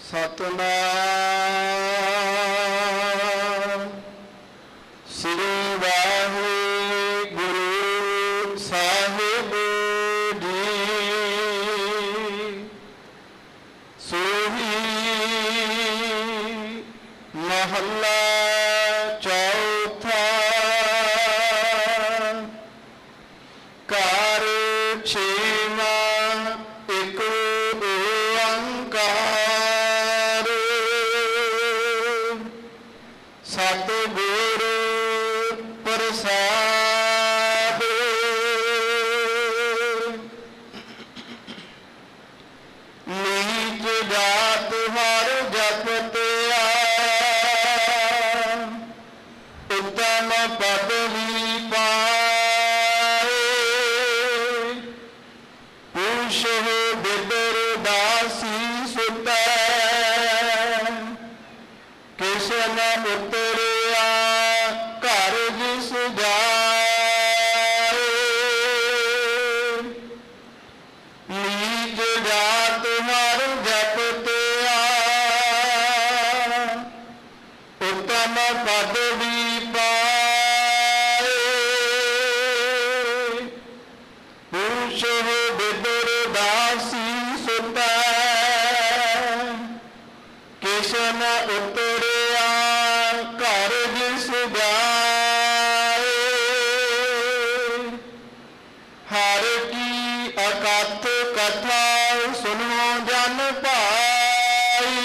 ਸਤਿਨਾਮ ਸ੍ਰੀ ਵਾਹਿਗੁਰੂ ਸਾਹਿਬ ਜੀ। ਸੋਹੀ ਮਹੱਲਾ ਚੌਥਾ। ਘਰ ਛੇਵਾਂ ਇੱਕ ਓੰਕਾਰ। ਸਤਿਗੁਰ ਪ੍ਰਸਾਦਿ। ਨੀਚ ਜਾਤ ਹਰ ਜਪਤਿਆ। ਉਤਮ ਪਦਵੀ ਪਾਏ। ਪੁਛੋ ਬਿਦਰ ਦਾਸੀ ਸੁਤੈ। ਕਿਸ ਨ ਉਤਰਿਆ ਘਰ ਜਿਸ ਜਾਏ। ਨੀਚ ਜਾਤ ਹਰ ਜਪਤਿਆ। ਉਤਮ ਪਦਵੀ ਪਾਏ। ਪੁਛੋ ਬਿਦਰ ਦਾਸੀ ਸੁਤੈ। ਕਿਸ ਨ ਉਤਰਿਆ ਘਰ ਜਿਸ ਜਾਏ। ਹਰ ਕੀ ਅਕਥ ਕਥਾ ਸੁਣੋ ਜਨ ਭਾਈ।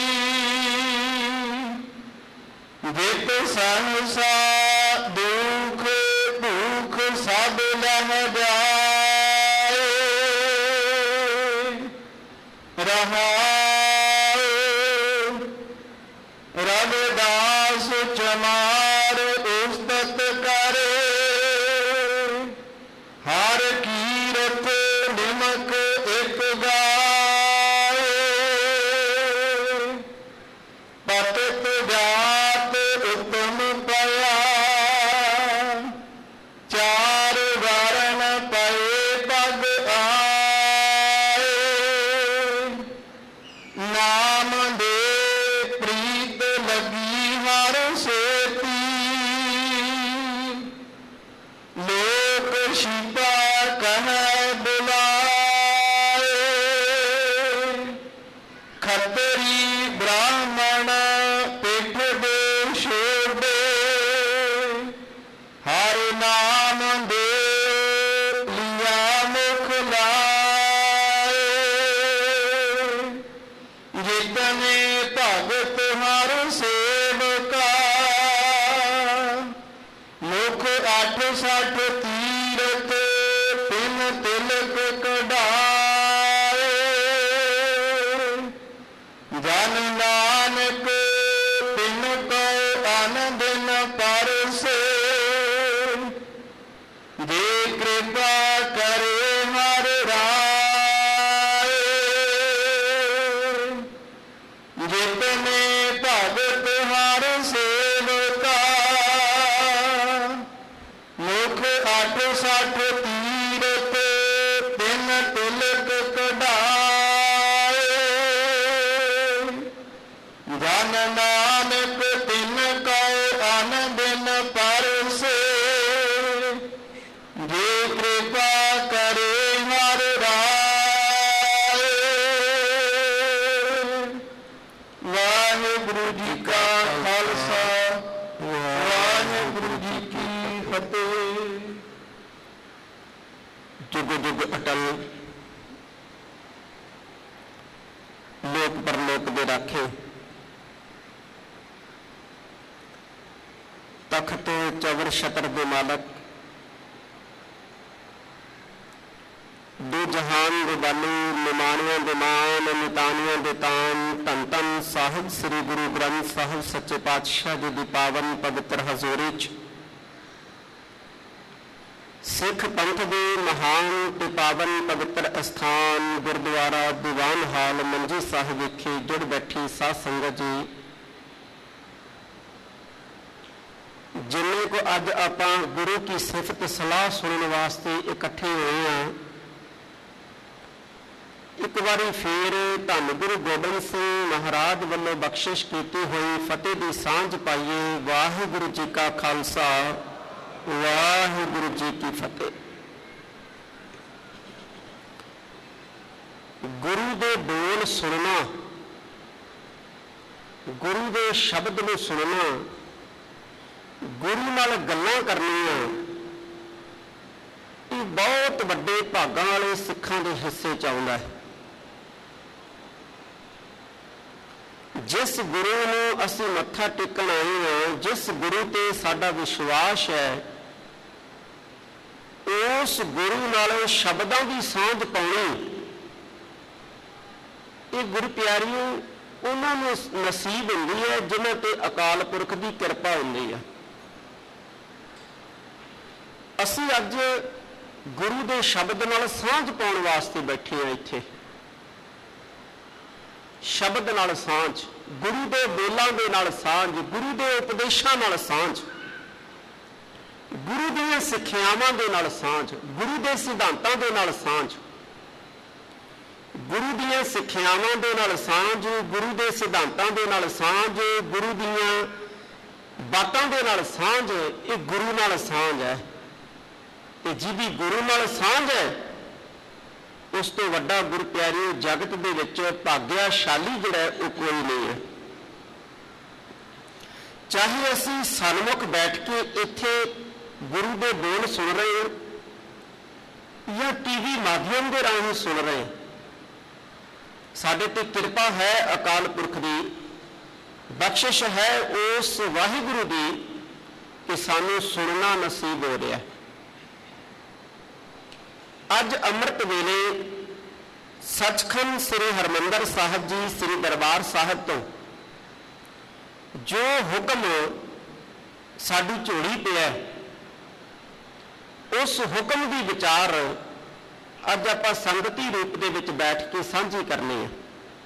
ਜਿਤ ਸਹਸਾ ਦੁਖ ਭੂਖ ਸਭ ਲਹ ਜਾਏ। ਰਹਾਉ ਰਵਿਦਾਸ ਚਮਾਰ ਉਸਤਤ ਕਰੇ। ਹਰ ਕੀਰਤ ਨਿਮਕ ਇੱਕ ਗਾਏ। ਪਤਿਤ ਜਾਤ ਉਤਮ ਪਿਆ। ਚਾਰ ਵਰਨ ਪਏ ਪਗ ਆਏ। ਨਾਮ ਦੇ ਪ੍ਰੀਤ ਲੱਗੀ ਹਰ ਸੇਤੀ। ਲੋਕ ਸ਼ਿਪਾ ਕਹਿ ਬੁਲਾਏ। ਖੱਤਰੀ ਬ੍ਰਾਹਮਣ ਪਿੱਠ ਦੇ ਛੋਡੇ। ਹਰ ਨਾਮ ਦੇ ਲਿਆ ਮੁਖ ਲਾਏ। ਜਿਤਨੇ ਭਗਤ ਹਰ ਸੇਵਕਾ। ਮੁਖ 68 ਤੀਰਥ ਤਿਨ ਤਿਲਕ ਕਢਾਏ। ਜਨ ਨਾਨਕ ਤਿਨ ਕੋ ਅਨ ਦਿਨ ਪਰਸੇ। ਜੇ ਕਿਰਪਾ ਕਰੇ ਹਰ ਰਾਏ। ਜਿਤਨੇ ਭਗਤ ਹਰ ਸੇਵਕਾ। ਮੁਖ 68 ਤੀਰਥ ਤਿਨ ਤਿਲਕ ਕਢਾਏ। ਜਨ ਨਾਨਕ ਤਿਨ ਕੋ ਅਨ ਦਿਨ ਪਰਸੇ। ਜੇ ਕਿਰਪਾ ਕਰੇ ਹਰ ਰਾਏ। ਵਾਹਿਗੁਰੂ ਜੀ ਕਾ ਖਾਲਸਾ ਵਾਹਿਗੁਰੂ ਜੀ ਕੀ ਫਤਿਹ। ਜੁਗ ਜੁਗ ਅਟਲ ਲੋਕ ਪਰਲੋਕ ਦੇ ਰਾਖੇ। ਤਖਤ ਚਵਰ ਛਤਰ ਦੇ ਮਾਲਕ। ਦੋ ਜਹਾਨ ਦੇ ਬਾਨੀ। ਨਿਮਾਣਿਆਂ ਦੇ ਮਾਨ ਨਿਤਾਨੀਆਂ ਦੇ ਤਾਨ। ਧੰਨ ਧੰਨ ਸਾਹਿਬ ਸ੍ਰੀ ਗੁਰੂ ਗ੍ਰੰਥ ਸਾਹਿਬ ਸੱਚੇ ਪਾਤਸ਼ਾਹ ਜੀ ਦੀ ਪਾਵਨ ਪਵਿੱਤਰ ਹਜ਼ੂਰੀ 'ਚ ਸਿੱਖ ਪੰਥ ਦੇ ਮਹਾਨ ਤੇ ਪਾਵਨ ਪਵਿੱਤਰ ਅਸਥਾਨ ਗੁਰਦੁਆਰਾ ਦੀਵਾਨ ਹਾਲ ਮੰਜੀ ਸਾਹਿਬ ਵਿਖੇ ਜੁੜ ਬੈਠੀ ਸਾਧ ਸੰਗਤ ਜੀ। ਜਿੰਨੇ ਕੋ ਅੱਜ ਆਪਾਂ ਗੁਰੂ ਕੀ ਸਿਫਤ ਸਲਾਹ ਸੁਣਨ ਵਾਸਤੇ ਇਕੱਠੇ ਹੋਏ ਹਾਂ, एक बारी फिर धन गुरु गोबिंद सिंह महाराज वालों बख्शिश की हुई फतेह की सांझ पाइए। वाहिगुरु जी का खालसा, वाहिगुरु जी की फतेह। गुरु दे बोल सुनना, गुरु दे शब्द नूं सुनना, गुरु नाल गल्लां करनियां, ये बहुत वड्डे भागां वाले सिखां दे हिस्से च आउंदा है। जिस गुरु नूं असीं मत्था टेकण आए हां, जिस गुरु ते साडा विश्वास है, उस गुरु नाल शब्दां दी सांझ पाउणी, ये गुरु प्यारियों उन्हां नूं नसीब हुंदी है जिन्हां ते अकाल पुरख दी किरपा हुंदी है। असीं अज गुरु दे शब्द नाल सांझ पाउण वास्ते बैठे हां। इत्थे शब्द नाल सांझ, गुरु दे बोलां दे नाल सांझ, गुरु दे उपदेशां नाल सांझ, गुरु दीआं सिੱਖਿਆਵਾਂ दे नाल सांझ, गुरु दे सिद्धांतां दे नाल सांझ, गुरु दीआं सिੱਖਿਆਵਾਂ दे नाल सांझ, गुरु दे सिद्धांतां दे नाल सांझ, गुरु दीआं बातां दे नाल सांझ, ये गुरु नाल सांझ है। ते जिहदी गुरु नाल सांझ है, उस तो वड्डा गुरु प्यारे जगत दे विच भाग्यशाली जिहड़ा है वो कोई नहीं है। चाहे असीं सन्मुख बैठ के इत्थे गुरु दे बोल सुन रहे हैं या टीवी माध्यम के राਹੀਂ सुन रहे हैं, साडे ते किरपा है अकाल पुरख दी, बख्शिश है उस वाहिगुरु दी कि सानू सुनना नसीब हो रहा है। अज अमृत वेले सचखंड श्री हरमंदर साहिब जी श्री दरबार साहिब तो जो हुक्म साडी झोली पिया, उस हुक्म की विचार अज आपां संगति रूप दे विच बैठ के साझी करनी है।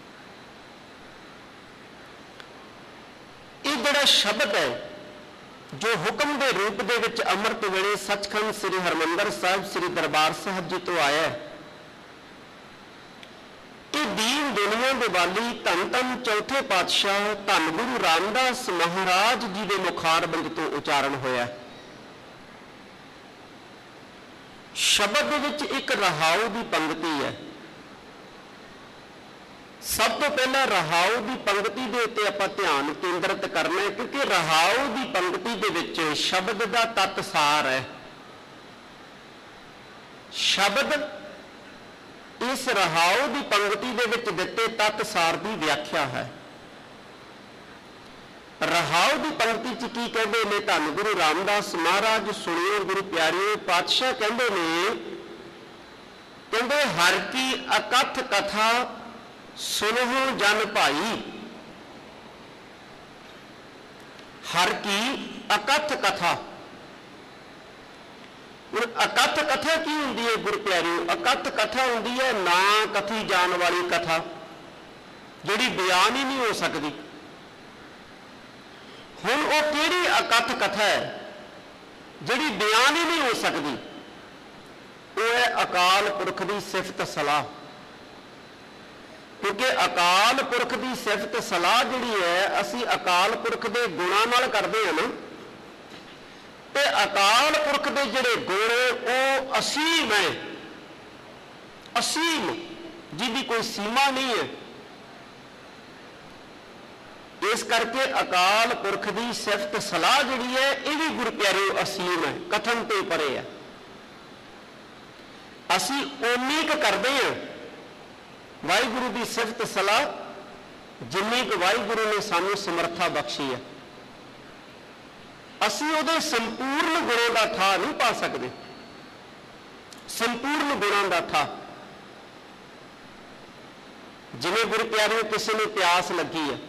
ये जिहड़ा शब्द है जो हुक्म के रूप दे विच अमृत वेले सचखंड श्री हरमंदर साहिब श्री दरबार साहिब जी तो आया, ये दीन दुनिया के वाली धन धन चौथे पातशाह धन गुरु रामदास महाराज जी के मुखारबंद तो उचारण होया। शब्द विच एक रहाऊ की पंक्ति है। सब तो पहला रहाऊ की पंक्ति के उत्ते आपां ध्यान केंद्रित करना है, क्योंकि रहाऊ की पंक्ति के विच शब्द का तत्त सार है। शब्द इस रहाऊ की पंक्ति के विच दिते तत्त सार की व्याख्या है। रहाऊ की पंक्ति च की कहते ने धन गुरु रामदास महाराज, सुनियो गुरु प्यारियो, पातशाह कहते ने, कहते हर की अकथ कथा सुनहो जन भाई। हर की अकथ कथा, अकथ कथा की होंदी है गुरु प्यारियो? अकथ कथा होंदी है ना कथी जान वाली कथा, जिहड़ी बयान ही नहीं हो सकती। हुण वो किहड़ी अकथ कथा है जिहड़ी बयान ही नहीं हो सकती? वो है अकाल पुरख की सिफत सलाह। क्योंकि अकाल पुरख की सिफत सलाह जिहड़ी है असी अकाल पुरख के गुणां नाल करदे हां ना, ते अकाल पुरख के जिहड़े गुण वो असीम है, असीम, जिहदी कोई सीमा नहीं है। इस करके अकाल पुरख की सिफत सलाह जिहड़ी है ये भी गुरु प्यारे असीम है, कथन तो परे है। असी उन्नी क करदे हां वाहिगुरु की सिफत सलाह जिन्नी क वाहिगुरु ने सानू समर्था बख्शी है। असी उहदे संपूर्ण गुणों का था नहीं पा सकते, संपूर्ण गुणों का था। जिवें गुरु प्यारे किसी ने प्यास लगी है,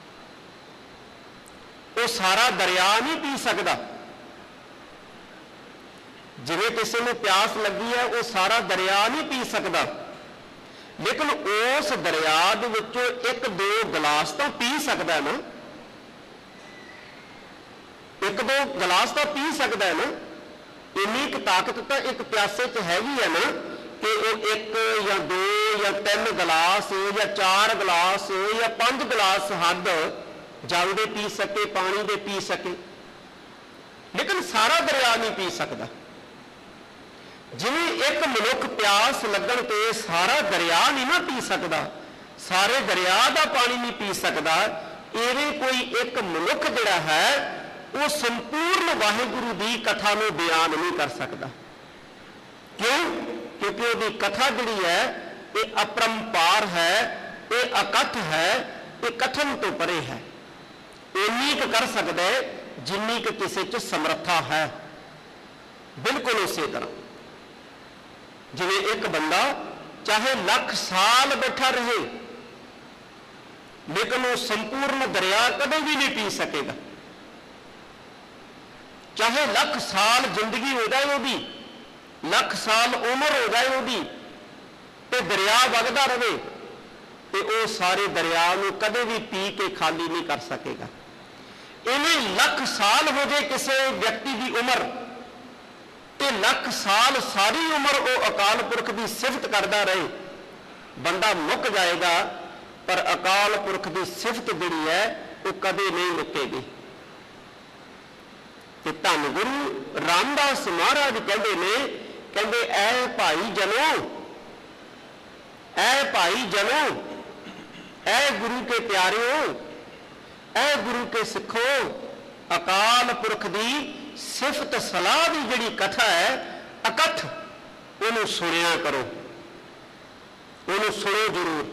वो सारा दरिया नहीं पी सकता। जिवें किसी ने प्यास लगी है वो सारा दरिया नहीं पी सकता, लेकिन उस दरिया दे विचों एक दो गिलास तो पी सकता है ना, एक दो गिलास तो पी सकता है ना। इन्नी ताकत तो एक प्यासे च हैगी है ना कि वो एक या दो ਜਾਂ 3 गिलास ਜਾਂ 4 गिलास ਜਾਂ 5 गिलास हद जल दे पी सके, पानी दे पी सके, लेकिन सारा दरिया नहीं पी सकता। जिवें एक मनुख प्यास लगन ते सारा दरिया नहीं ना पी सकता, सारे दरिया का पानी नहीं पी सकता, इवें कोई एक मनुख जिहड़ा है वो संपूर्ण वाहिगुरु की कथा में बयान नहीं कर सकता। क्यों? क्योंकि उसकी कथा जिहड़ी है ये अपरंपार है, ये अकथ है, ये कथन तो परे है। इन्नी क कर सकता है जिन्नी क किसी च समर्था है। बिल्कुल उसी तरह जिवें एक बंदा चाहे लख साल बैठा रहे लेकिन वो संपूर्ण दरिया कभी भी नहीं पी सकेगा। चाहे लख साल जिंदगी हो जाए वही, लख साल उम्र हो जाए वही, तो दरिया वगदा रहे तो वह सारे दरिया को कदे भी पी के खाली नहीं कर सकेगा। इन्हें लख साल हो जाए किसी व्यक्ति की उम्र तो लख साल सारी उम्र वो अकाल पुरख की सिफत करता रहे, बंदा मुक जाएगा, पर अकाल पुरख की सिफत जिहड़ी है वो कदे नहीं मुकेगी। ते धन गुरु रामदास महाराज कहते ने, कहते ऐ भाई जनो, ऐ भाई जनो, ऐ गुरु के प्यारिओ, ऐ गुरु के सिखो, अकाल पुरख की सिफत सलाह की जिहड़ी कथा है अकथ, उन्होंने सुनिया करो, उन्होंने सुनो जरूर।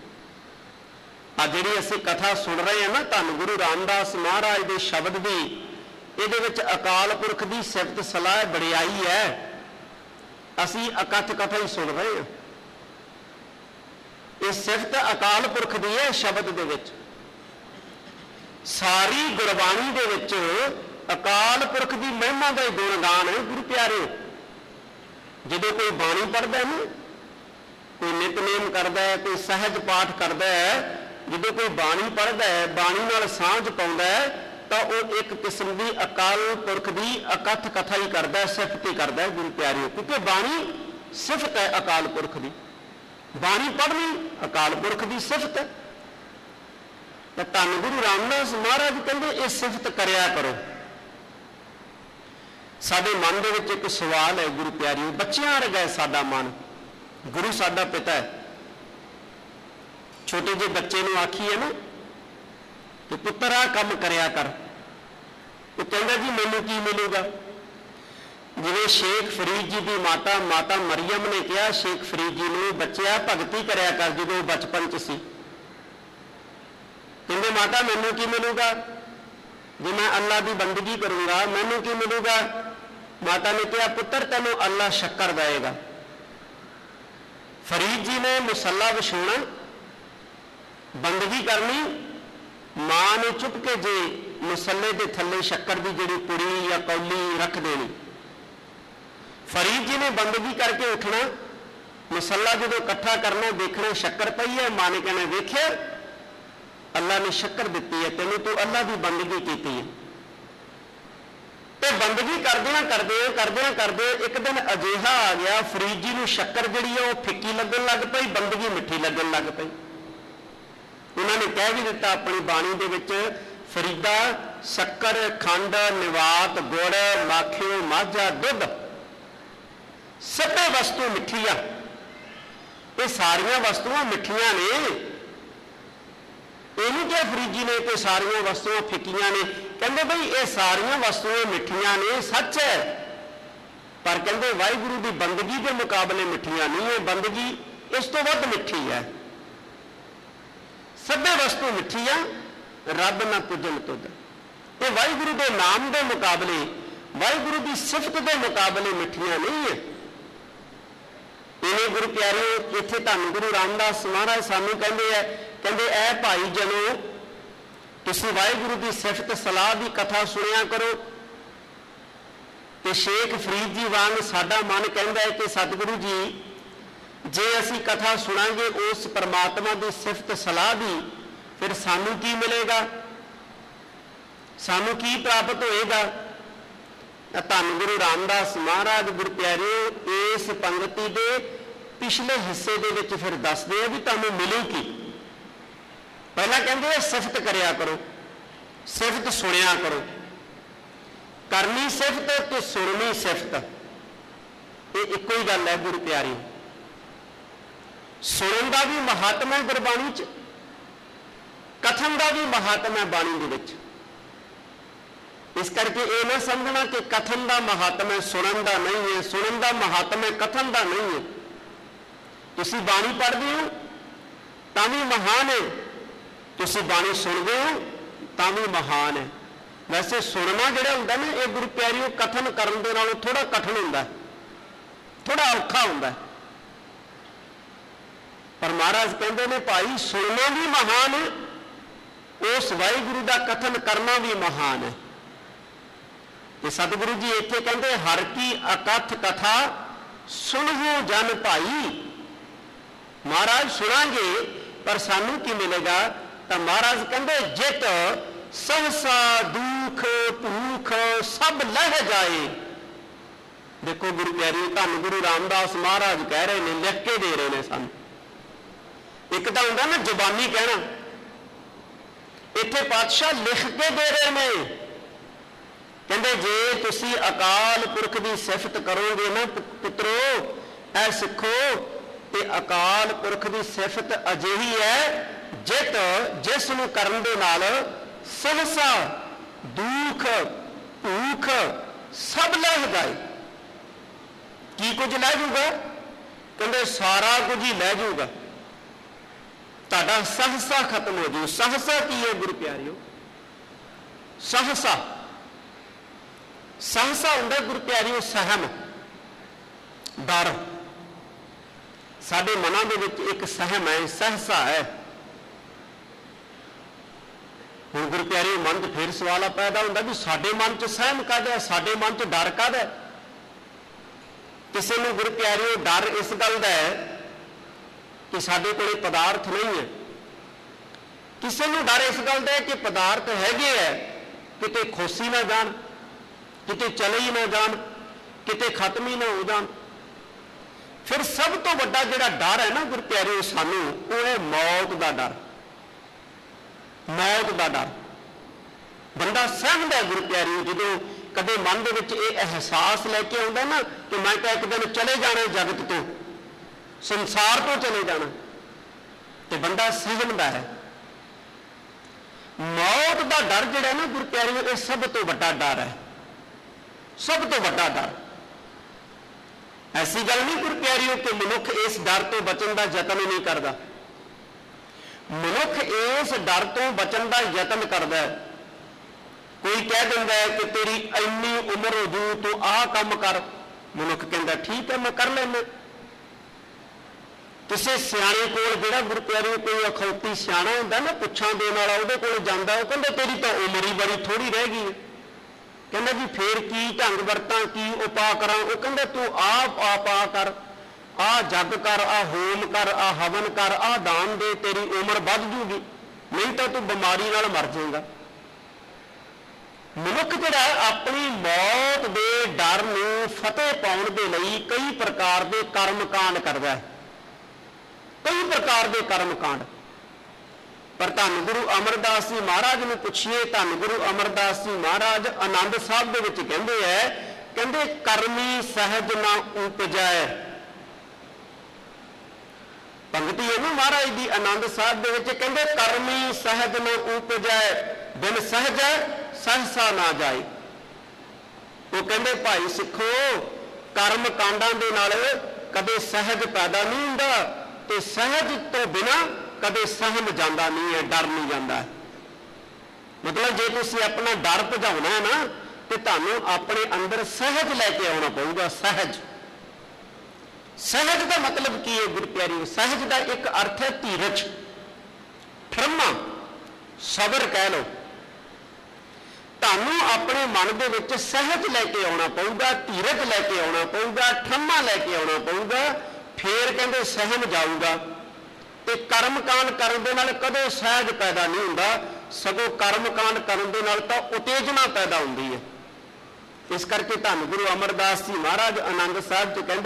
आ जिहड़ी असीं कथा सुन रहे हैं ना धन गुरु रामदास महाराज के शब्द की, ये अकाल पुरख की सिफत सलाह बड़ियाई है। असी अकथ कथा ही सुन रहे हैं, ये सिफत अकाल पुरख की है। शब्द दे विच सारी गुरबाणी दे विच अकाल पुरख की महिमा का गुणगान है। गुरु प्यारे जो कोई बाणी पढ़ता है ना, कोई नितनेम करता है, कोई सहज पाठ करता है, जो कोई बाणी पढ़ता है, बाणी नाल सांझ पाउंदा है, तो वो एक किस्म की अकाल पुरख की अकथ कथा ही करता है, सिफत ही करता है। गुरु प्यारे क्योंकि बाणी सिफत है अकाल पुरख की, बाणी पढ़नी अकाल पुरख की सिफत है। तो धन गुरु रामदास महाराज कहते ये सिफत करया करो। साडे मन दे विच एक सवाल है गुरु प्यारिओ, बच्चियां वर्गा है साडा मन, गुरु साडा पिता है। छोटे जे बच्चे नूं आखीए ना कि पुत्तर आ काम करया कर, वो कहता जी मैनूं की मिलेगा। जिवें शेख फरीद जी की माता माता मरियम ने कहा शेख फरीद जी नूं, बच्चिया भगती करया कर जो बचपन च सी। कहते माता मैनूं की मिलूगा, जो मैं अल्लाह की बंदगी करूँगा मैनूं की मिलूगा। माता ने कहा पुत्र तैनूं अल्लाह शक्कर देगा। फरीद जी ने मुसल्ला विछाउणा, बंदगी करनी, मां ने चुप के जे मुसल्ले के थले शक्कर की जिहड़ी पुड़ी या कौली रख देनी। फरीद जी ने बंदगी करके उठना, मुसल्ला जो इकट्ठा करना, देखना शक्कर पई है, मां ने कहना वेख्या अल्लाह ने शक्कर दी है तेनों, तो अल्लाह की बंदगी की है। तो बंदगी करदियां करदियां करदियां करदे एक दिन अजिहा आ गया, फरीद जी नूं शक्कर जिहड़ी है वो फिक्की लगन लग पई, बंदगी मिठी लगन लग पई। उन्होंने कह भी दिता अपनी बाणी दे विच, फरीदा शक्कर खंड निवात गुड़ माखियो माझा दुध सभे वस्तु मिठिया, ये सारिया वस्तुआं मिठिया ने। ये नहीं क्या फरीद जी ने कि सारिया वस्तुआं फिक्कियां ने, कहते भाई ये सारिया वस्तुआं मिठिया ने सच है, पर कहते वाहिगुरू की बंदगी के मुकाबले मिठिया नहीं है, बंदगी इस तो वध मिठी है। सभे वस्तु मिठी आ रब ना पुजन तुद, ये वाहिगुरू के नाम के मुकाबले, वाहिगुरू की सिफत के मुकाबले मिठिया नहीं है। इन्हें गुरु प्यारे इत्थे धन गुरु रामदास महाराज सानू कहते हैं, कहते ऐ भाई जनो तुसीं वाहिगुरू की सिफत सलाह की कथा सुनिया करो। तो शेख फरीद जी वांग साडा मन कहता है कि सतगुरु जी जे असी कथा सुनांगे उस परमात्मा की सिफत सलाह की, फिर सानू की मिलेगा, सानू की प्राप्त होएगा। धन गुरु रामदास महाराज गुरु प्यारे इस पंगति दे पिछले हिस्से दे विच फिर दसदे आ भी तुहानूं मिलू की। पहला कहंदे आ सिफत करिया करो, सिफत सुनिया करो। करनी सिफत ते सुननी सिफत ये इक्को ही गल है गुरु प्यारी। सुनन का भी महात्म है गुरबाणी च, कथन का भी महात्म है बाणी दे विच। इस करके ये ना समझना कि कथन का महात्म है सुनन का नहीं है, सुनन का महात्म है कथन का नहीं है। तुसी बाणी पढ़ते हो तां भी महान है, तुसी बाणी सुनते हो तां भी महान है। वैसे सुनना जिहड़ा हुंदा ना ये गुरु प्यारियों कथन करन दे नालों थोड़ा कठिन हुंदा, थोड़ा औखा हुंदा। पर महाराज कहते ने भाई सुनना भी महान है, उस वाहिगुरु का कथन करना भी महान है। ते सतगुरु जी इत्थे कहते हर की अकथ कथा सुनहु जन भाई। महाराज सुनांगे पर सानू की मिलेगा? तो महाराज कहते जित सहसा दुख भूख सब लह जाए। देखो गुरु प्यारी धन गुरु रामदास महाराज कह रहे हैं, लिख के दे रहे हैं सन। एक तो होंगे ना जबानी कहना, इत्थे पातशाह लिख के दे रहे हैं। कहते जे तुसी अकाल पुरख की सिफत करोगे ना पुत्रो ऐ सिखो, ते अकाल पुरख की सिफत अजिही है जित जिस नूं करन दे नाल सहसा दुख भूख सब लह जाए। की कुछ लह जूगा? कहते सारा कुछ ही लह जूगा, तुहाडा सहसा खत्म हो जू। सहसा की है गुरु प्यारियो? सहसा सहसा हुंदा गुरु प्यारियो सहम, डर। साडे मनां दे विच एक सहम है, सहसा है। हुण गुरु प्यारियो मन च फिर सवाल पैदा हुंदा भी साडे मन च सहम काहदा है, साडे मन च डर काहदा है? किसी नूं गुरु प्यारियो डर इस गल दा है कि साडे कोले पदार्थ नहीं है। किसी नूं डर इस गल दा है कि पदार्थ हैगे है, किते खोसी ना जाण, किते चले ही ना जान, किते खत्म ही ना हो जान। फिर सब तो वड्डा जिहड़ा डर है ना गुरु प्यारियो सानू, वो है मौत का डर। मौत का डर बंदा सहमदा है गुरु प्यारियो जो कदे मन दे विच ये एहसास लैके आउंदा ना कि मैं तो एक दिन चले जाना जगत तो, संसार तो चले जाना, तो बंदा सहमदा है। मौत का डर जिहड़ा ना गुरु प्यारियो ये सब तो वड्डा डर है, सब तो वड्डा डर। ऐसी गल नहीं गुरु प्यारियों कि मनुख इस डर तो बचन का यतन नहीं करता। मनुख इस डर तो बचन का यतन करता है। कोई कह दिंदा है कि तेरी इन्नी उम्र हो जू तू आह काम कर, मनुख कहता ठीक है मैं कर लेना। किसी सियाणे कोल जिहड़ा गुरु प्यारियों कोई अखौती सियाणा हुंदा ना पुछां देण वाला, उहदे कोल जांदा, वो कहंदा तेरी तो उम्र ही बड़ी थोड़ी रह गई है। कहना जी फिर की ढंग वरतां की उपा करां? वो कहंदा तू आ पा कर, आ जग कर, आ होम कर, आ हवन कर, आ दान दे, तेरी उम्र वध जूगी, नहीं तो तू बीमारी नाल मर जाएगा। मनुख जिहड़ा अपनी मौत के डर नूं फतेह पाउण दे लई कई प्रकार के कर्म कांड करदा है, कई प्रकार के कर्म कांड। पर धन गुरु अमरदास जी महाराज ने पूछिए, धन गुरु अमरदास जी महाराज आनंद साहब दे विच कहंदे है, कहंदे करमी सहज ना उपजाए। पंक्ति है ना महाराज दी आनंद साहब दे विच, कहंदे करमी सहज ना उपजाए, बिन सहज सहसा ना जाए। वो कहंदे भाई सिखो कर्म कांडां दे नाल कदे सहज पैदा नहीं हुंदा, ते सहज तो बिना कदे सहम जाता नहीं है, डर नहीं जाता। मतलब जे तुसीं अपना डर भजाउणा है ना तो तुहानूं अपने अंदर सहज लैके आउणा पऊगा। सहज, सहज का मतलब की है गुरु प्यारियो? सहज का एक अर्थ है धीरज, ठरमा, सबर कह लो। तुहानूं अपने मन दे विच सहज लैके आउणा पऊगा, धीरज लैके आउणा पऊगा, ठरमा लैके आउणा पऊगा, फिर कहंदे सहम जाऊगा। ते कर्म कांड करन दे नाल कदे सहज पैदा नहीं हुंदा, सगों कर्म कांड करन दे नाल तां उत्तेजना पैदा हुंदी है। इस करके धन गुरु अमरदास जी महाराज आनंद साहब च कहंदे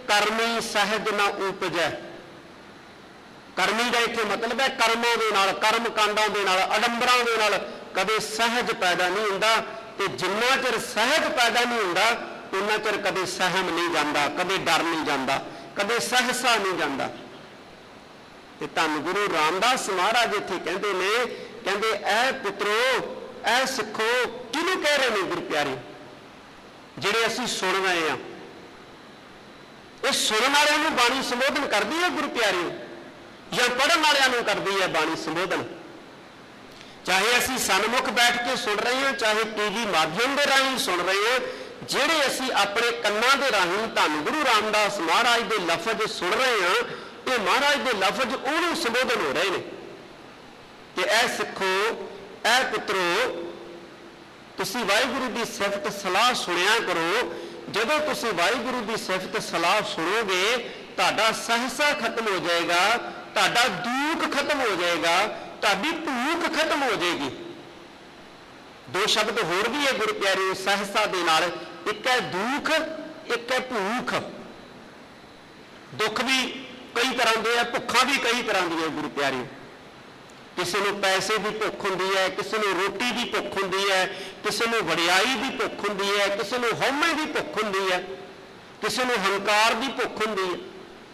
ਕਰਮੀ ਸਹਿਜ ਨਾ ਉਪਜੈ। ਕਰਮੀ ਦਾ ਇੱਥੇ ਮਤਲਬ ਹੈ ਕਰਮਾਂ ਦੇ ਨਾਲ, ਕਰਮ ਕਾਂਡਾਂ ਦੇ ਨਾਲ, ਅਡੰਬਰਾਂ ਦੇ ਨਾਲ ਕਦੇ ਸਹਿਜ ਪੈਦਾ ਨਹੀਂ ਹੁੰਦਾ। ਤੇ ਜਿੰਨਾ ਚਿਰ ਸਹਿਜ ਪੈਦਾ ਨਹੀਂ ਹੁੰਦਾ ਉਹਨਾਂ ਚਿਰ ਕਦੇ ਸਹਿਮ ਨਹੀਂ ਜਾਂਦਾ, ਕਦੇ ਡਰ ਨਹੀਂ ਜਾਂਦਾ, ਕਦੇ ਸਹਿਸਾ ਨਹੀਂ ਜਾਂਦਾ। ਤੇ ਧੰਨ ਗੁਰੂ ਰਾਮਦਾਸ ਮਹਾਰਾਜ ਇੱਥੇ ਕਹਿੰਦੇ ਨੇ, ਕਹਿੰਦੇ ਐ ਪੁੱਤਰੋ, ਐ ਸਿੱਖੋ, ਕਿਹਨੂੰ ਕਹਿ ਰਹੇ ਨੇ ਗੁਰੂ ਪਿਆਰੇ? ਜਿਹੜੇ ਅਸੀਂ ਸੁਣ ਰਹੇ ਹਾਂ, ਇਹ ਸੁਣਨ ਵਾਲਿਆਂ ਨੂੰ ਬਾਣੀ ਸੰਬੋਧਨ ਕਰਦੀ ਹੈ ਗੁਰੂ ਪਿਆਰੇ, ਜਾਂ ਪੜ੍ਹਨ ਵਾਲਿਆਂ ਨੂੰ ਕਰਦੀ ਹੈ ਬਾਣੀ ਸੰਬੋਧਨ? ਚਾਹੇ ਅਸੀਂ ਸਨਮੁਖ ਬੈਠ ਕੇ ਸੁਣ ਰਹੇ ਹਾਂ, ਚਾਹੇ ਟੀਵੀ ਮਾਧਿਅਮ ਦੇ ਰਾਹੀਂ ਸੁਣ ਰਹੇ ਹਾਂ, ਜਿਹੜੇ ਅਸੀਂ ਆਪਣੇ ਕੰਨਾਂ ਦੇ ਰਾਹੀਂ ਧੰਨ ਗੁਰੂ ਰਾਮਦਾਸ ਮਹਾਰਾਜ ਦੇ ਲਫ਼ਜ਼ ਸੁਣ ਰਹੇ ਹਾਂ, ਇਹ ਮਹਾਰਾਜ ਦੇ ਲਫ਼ਜ਼ ਉਹਨੂੰ ਸੰਬੋਧਨ ਹੋ ਰਹੇ ਨੇ ਕਿ ਐ ਸਿੱਖੋ, ਐ ਪੁੱਤਰੋ, ਤੁਸੀਂ ਵਾਹਿਗੁਰੂ ਦੀ ਸਿਫਤ ਸਲਾਹ ਸੁਣਿਆ ਕਰੋ। ਜਦੋਂ ਤੁਸੀਂ ਵਾਹਿਗੁਰੂ ਦੀ ਸਿਫਤ ਸਲਾਹ ਸੁਣੋਗੇ ਤੁਹਾਡਾ ਸਹਿਸਾ ਖਤਮ ਹੋ ਜਾਏਗਾ, ਤੁਹਾਡਾ ਦੁੱਖ ਖਤਮ ਹੋ ਜਾਏਗਾ, ਤੁਹਾਡੀ ਭੂਖ ਖਤਮ ਹੋ ਜਾਏਗੀ। ਦੋ ਸ਼ਬਦ ਹੋਰ ਵੀ ਹੈ ਗੁਰੂ ਪਿਆਰੇ ਸਹਿਸਾ ਦੇ ਨਾਲ, ਇੱਕ ਹੈ ਦੁੱਖ, ਇੱਕ ਹੈ ਭੂਖ। ਦੁੱਖ ਵੀ ਕਈ ਤਰ੍ਹਾਂ ਦੇ ਹੈ, ਭੁੱਖਾਂ ਵੀ ਕਈ ਤਰ੍ਹਾਂ ਦੀਆਂ ਗੁਰੂ ਪਿਆਰੇ। ਕਿਸੇ ਨੂੰ ਪੈਸੇ ਦੀ ਭੁੱਖ ਹੁੰਦੀ ਹੈ, ਕਿਸੇ ਨੂੰ ਰੋਟੀ ਦੀ ਭੁੱਖ ਹੁੰਦੀ ਹੈ, ਕਿਸੇ ਨੂੰ ਵਡਿਆਈ ਦੀ ਭੁੱਖ ਹੁੰਦੀ ਹੈ, ਕਿਸੇ ਨੂੰ ਹਉਮੈ ਦੀ ਭੁੱਖ ਹੁੰਦੀ ਹੈ, ਕਿਸੇ ਨੂੰ ਹੰਕਾਰ ਦੀ ਭੁੱਖ ਹੁੰਦੀ ਹੈ।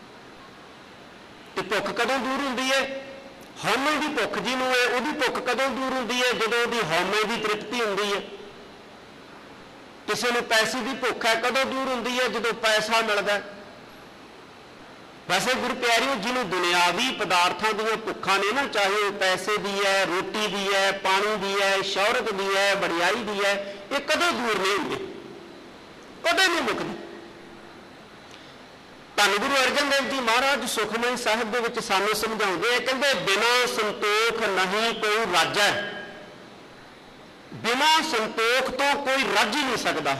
ਤੇ ਭੁੱਖ ਕਦੋਂ ਦੂਰ ਹੁੰਦੀ ਹੈ? ਹਉਮੈ ਦੀ ਭੁੱਖ ਜਿਹਨੂੰ ਹੈ ਉਹਦੀ ਭੁੱਖ ਕਦੋਂ ਦੂਰ ਹੁੰਦੀ ਹੈ? ਜਦੋਂ ਉਹਦੀ ਹਉਮੈ ਦੀ ਤ੍ਰਿਪਤੀ ਹੁੰਦੀ ਹੈ। ਕਿਸੇ ਨੂੰ ਪੈਸੇ ਦੀ ਭੁੱਖ ਹੈ, ਕਦੋਂ ਦੂਰ ਹੁੰਦੀ ਹੈ? ਜਦੋਂ ਪੈਸਾ ਮਿਲਦਾ। ਵੈਸੇ ਗੁਰੂ ਪਿਆਰਿਓ, ਜਿਹਨੂੰ ਦੁਨਿਆਵੀ ਪਦਾਰਥਾਂ ਦੀਆਂ ਭੁੱਖਾਂ ਨੇ ਨਾ, ਚਾਹੇ ਉਹ ਪੈਸੇ ਦੀ ਹੈ, ਰੋਟੀ ਦੀ ਹੈ, ਪਾਣੀ ਦੀ ਹੈ, ਸ਼ੌਹਰਤ ਦੀ ਹੈ, ਵਡਿਆਈ ਦੀ ਹੈ, ਇਹ ਕਦੇ ਦੂਰ ਨਹੀਂ ਹੁੰਦੇ, ਕਦੇ ਨਹੀਂ ਮੁੱਕਦੀ। ਧੰਨ ਗੁਰੂ ਅਰਜਨ ਦੇਵ ਜੀ ਮਹਾਰਾਜ ਸੁਖਮਨੀ ਸਾਹਿਬ ਦੇ ਵਿੱਚ ਸਾਨੂੰ ਸਮਝਾਉਂਦੇ ਆ, ਕਹਿੰਦੇ ਬਿਨਾਂ ਸੰਤੋਖ ਨਹੀਂ ਕੋਈ ਰਾਜੈ। ਬਿਨਾਂ ਸੰਤੋਖ ਤੋਂ ਕੋਈ ਰੱਜ ਹੀ ਨਹੀਂ ਸਕਦਾ।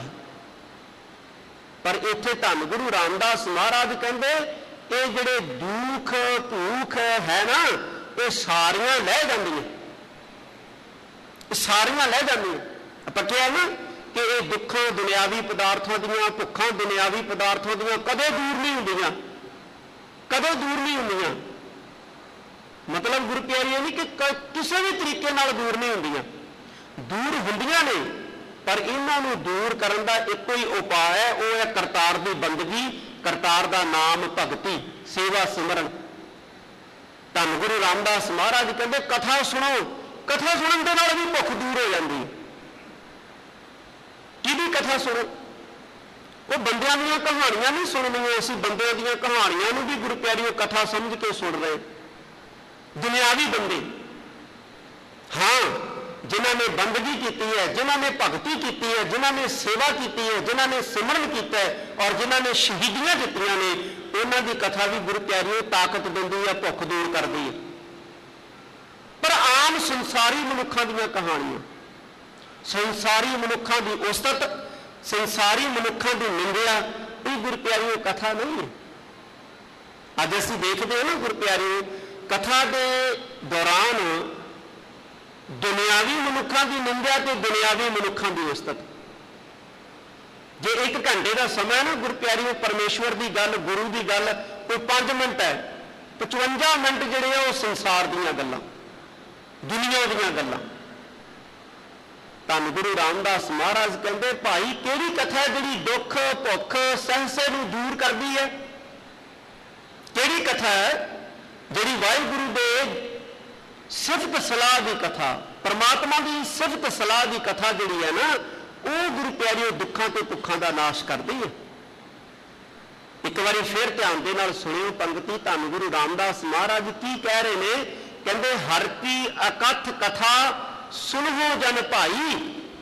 ਪਰ ਇੱਥੇ ਧੰਨ ਗੁਰੂ ਰਾਮਦਾਸ ਮਹਾਰਾਜ ਕਹਿੰਦੇ ਇਹ ਜਿਹੜੇ ਦੁੱਖ ਭੂਖ ਹੈ ਨਾ, ਇਹ ਸਾਰੀਆਂ ਲੈ ਜਾਂਦੀਆਂ, ਇਹ ਸਾਰੀਆਂ ਲੈ ਜਾਂਦੀਆਂ। ਆਪਾਂ ਕਿਹਾ ਨਾ ਕਿ ਇਹ ਦੁੱਖਾਂ ਦੁਨਿਆਵੀ ਪਦਾਰਥਾਂ ਦੀਆਂ, ਭੁੱਖਾਂ ਦੁਨਿਆਵੀ ਪਦਾਰਥਾਂ ਦੀਆਂ ਕਦੇ ਦੂਰ ਨਹੀਂ ਹੁੰਦੀਆਂ, ਕਦੇ ਦੂਰ ਨਹੀਂ ਹੁੰਦੀਆਂ। ਮਤਲਬ ਗੁਰੂ ਪਿਆਰੀ ਇਹ ਨਹੀਂ ਕਿ ਕਿਸੇ ਵੀ ਤਰੀਕੇ ਨਾਲ ਦੂਰ ਨਹੀਂ ਹੁੰਦੀਆਂ, ਦੂਰ ਹੁੰਦੀਆਂ ਨੇ, ਪਰ ਇਹਨਾਂ ਨੂੰ ਦੂਰ ਕਰਨ ਦਾ ਇੱਕੋ ਹੀ ਉਪਾਅ ਹੈ, ਉਹ ਹੈ ਕਰਤਾਰ ਦੀ ਬੰਦਗੀ, ਕਰਤਾਰ ਦਾ ਨਾਮ ਭਗਤੀ, ਸੇਵਾ ਸਿਮਰਨ। ਧੰਨ ਗੁਰੂ ਰਾਮਦਾਸ ਮਹਾਰਾਜ ਕਹਿੰਦੇ ਕਥਾ ਸੁਣੋ, ਕਥਾ ਸੁਣਨ ਦੇ ਨਾਲ ਵੀ ਭੁੱਖ ਦੂਰ ਹੋ ਜਾਂਦੀ। ਕਿਹਦੀ ਕਥਾ ਸੁਣੋ? ਉਹ ਬੰਦਿਆਂ ਦੀਆਂ ਕਹਾਣੀਆਂ ਨਹੀਂ ਸੁਣਨੀਆਂ, ਅਸੀਂ ਬੰਦਿਆਂ ਦੀਆਂ ਕਹਾਣੀਆਂ ਨੂੰ ਵੀ ਗੁਰੂ ਪਿਆਰਿਓ ਕਥਾ ਸਮਝ ਕੇ ਸੁਣ ਰਹੇ। ਦੁਨਿਆਵੀ ਬੰਦੇ, ਹਾਂ, ਜਿਨ੍ਹਾਂ ਨੇ ਬੰਦਗੀ ਕੀਤੀ ਹੈ, ਜਿਨ੍ਹਾਂ ਨੇ ਭਗਤੀ ਕੀਤੀ ਹੈ, ਜਿਨ੍ਹਾਂ ਨੇ ਸੇਵਾ ਕੀਤੀ ਹੈ, ਜਿਨ੍ਹਾਂ ਨੇ ਸਿਮਰਨ ਕੀਤਾ ਹੈ ਔਰ ਜਿਨ੍ਹਾਂ ਨੇ ਸ਼ਹੀਦੀਆਂ ਦਿੱਤੀਆਂ ਨੇ, ਉਹਨਾਂ ਦੀ ਕਥਾ ਵੀ ਗੁਰੂ ਪਿਆਰਿਓ ਤਾਕਤ ਦਿੰਦੀ ਹੈ, ਭੁੱਖ ਦੂਰ ਕਰਦੀ ਹੈ। ਪਰ ਆਮ ਸੰਸਾਰੀ ਮਨੁੱਖਾਂ ਦੀਆਂ ਕਹਾਣੀਆਂ, ਸੰਸਾਰੀ ਮਨੁੱਖਾਂ ਦੀ ਉਸਤਤ, ਸੰਸਾਰੀ ਮਨੁੱਖਾਂ ਦੀ ਨਿੰਦਿਆ, ਇਹ ਗੁਰੂ ਪਿਆਰਿਓ ਕਥਾ ਨਹੀਂ ਹੈ। ਅੱਜ ਅਸੀਂ ਦੇਖਦੇ ਹਾਂ ਨਾ ਗੁਰੂ ਪਿਆਰਿਓ, ਕਥਾ ਦੇ ਦੌਰਾਨ ਦੁਨਿਆਵੀ ਮਨੁੱਖਾਂ ਦੀ ਨਿੰਦਿਆ ਤੇ ਦੁਨਿਆਵੀ ਮਨੁੱਖਾਂ ਦੀ ਉਸਤਤ। ਜੇ 1 ਘੰਟੇ ਦਾ ਸਮਾਂ ਨਾ ਗੁਰੂ ਪਿਆਰਿਓ, ਪਰਮੇਸ਼ਵਰ ਦੀ ਗੱਲ, ਗੁਰੂ ਦੀ ਗੱਲ ਕੋਈ 5 ਮਿੰਟ ਹੈ, 55 ਮਿੰਟ ਜਿਹੜੇ ਆ ਉਹ ਸੰਸਾਰ ਦੀਆਂ ਗੱਲਾਂ, ਦੁਨੀਆ ਦੀਆਂ ਗੱਲਾਂ। ਧੰਨ ਗੁਰੂ ਰਾਮਦਾਸ ਮਹਾਰਾਜ ਕਹਿੰਦੇ ਭਾਈ ਕਿਹੜੀ ਕਥਾ ਜਿਹੜੀ ਦੁੱਖ ਭੁੱਖ ਸਹਿਸੇ ਨੂੰ ਦੂਰ ਕਰਦੀ ਹੈ? ਕਿਹੜੀ ਕਥਾ ਹੈ ਜਿਹੜੀ ਵਾਹਿਗੁਰੂ ਦੇ ਸਿਫਤ ਸਲਾਹ ਦੀ ਕਥਾ, ਪਰਮਾਤਮਾ ਦੀ ਸਿਫਤ ਸਲਾਹ ਦੀ ਕਥਾ ਜਿਹੜੀ ਹੈ ਨਾ, ਉਹ ਗੁਰੂ ਪਿਆਰਿਓ ਦੁੱਖਾਂ ਤੇ ਭੁੱਖਾਂ ਦਾ ਨਾਸ਼ ਕਰਦੀ ਹੈ। ਇੱਕ ਵਾਰੀ ਫਿਰ ਧਿਆਨ ਦੇ ਨਾਲ ਸੁਣਿਓ ਪੰਗਤੀ, ਧੰਨ ਗੁਰੂ ਰਾਮਦਾਸ ਮਹਾਰਾਜ ਕੀ ਕਹਿ ਰਹੇ ਨੇ? ਕਹਿੰਦੇ ਹਰ ਕੀ ਅਕਥ ਕਥਾ ਸੁਣੋ ਜਨ ਭਾਈ।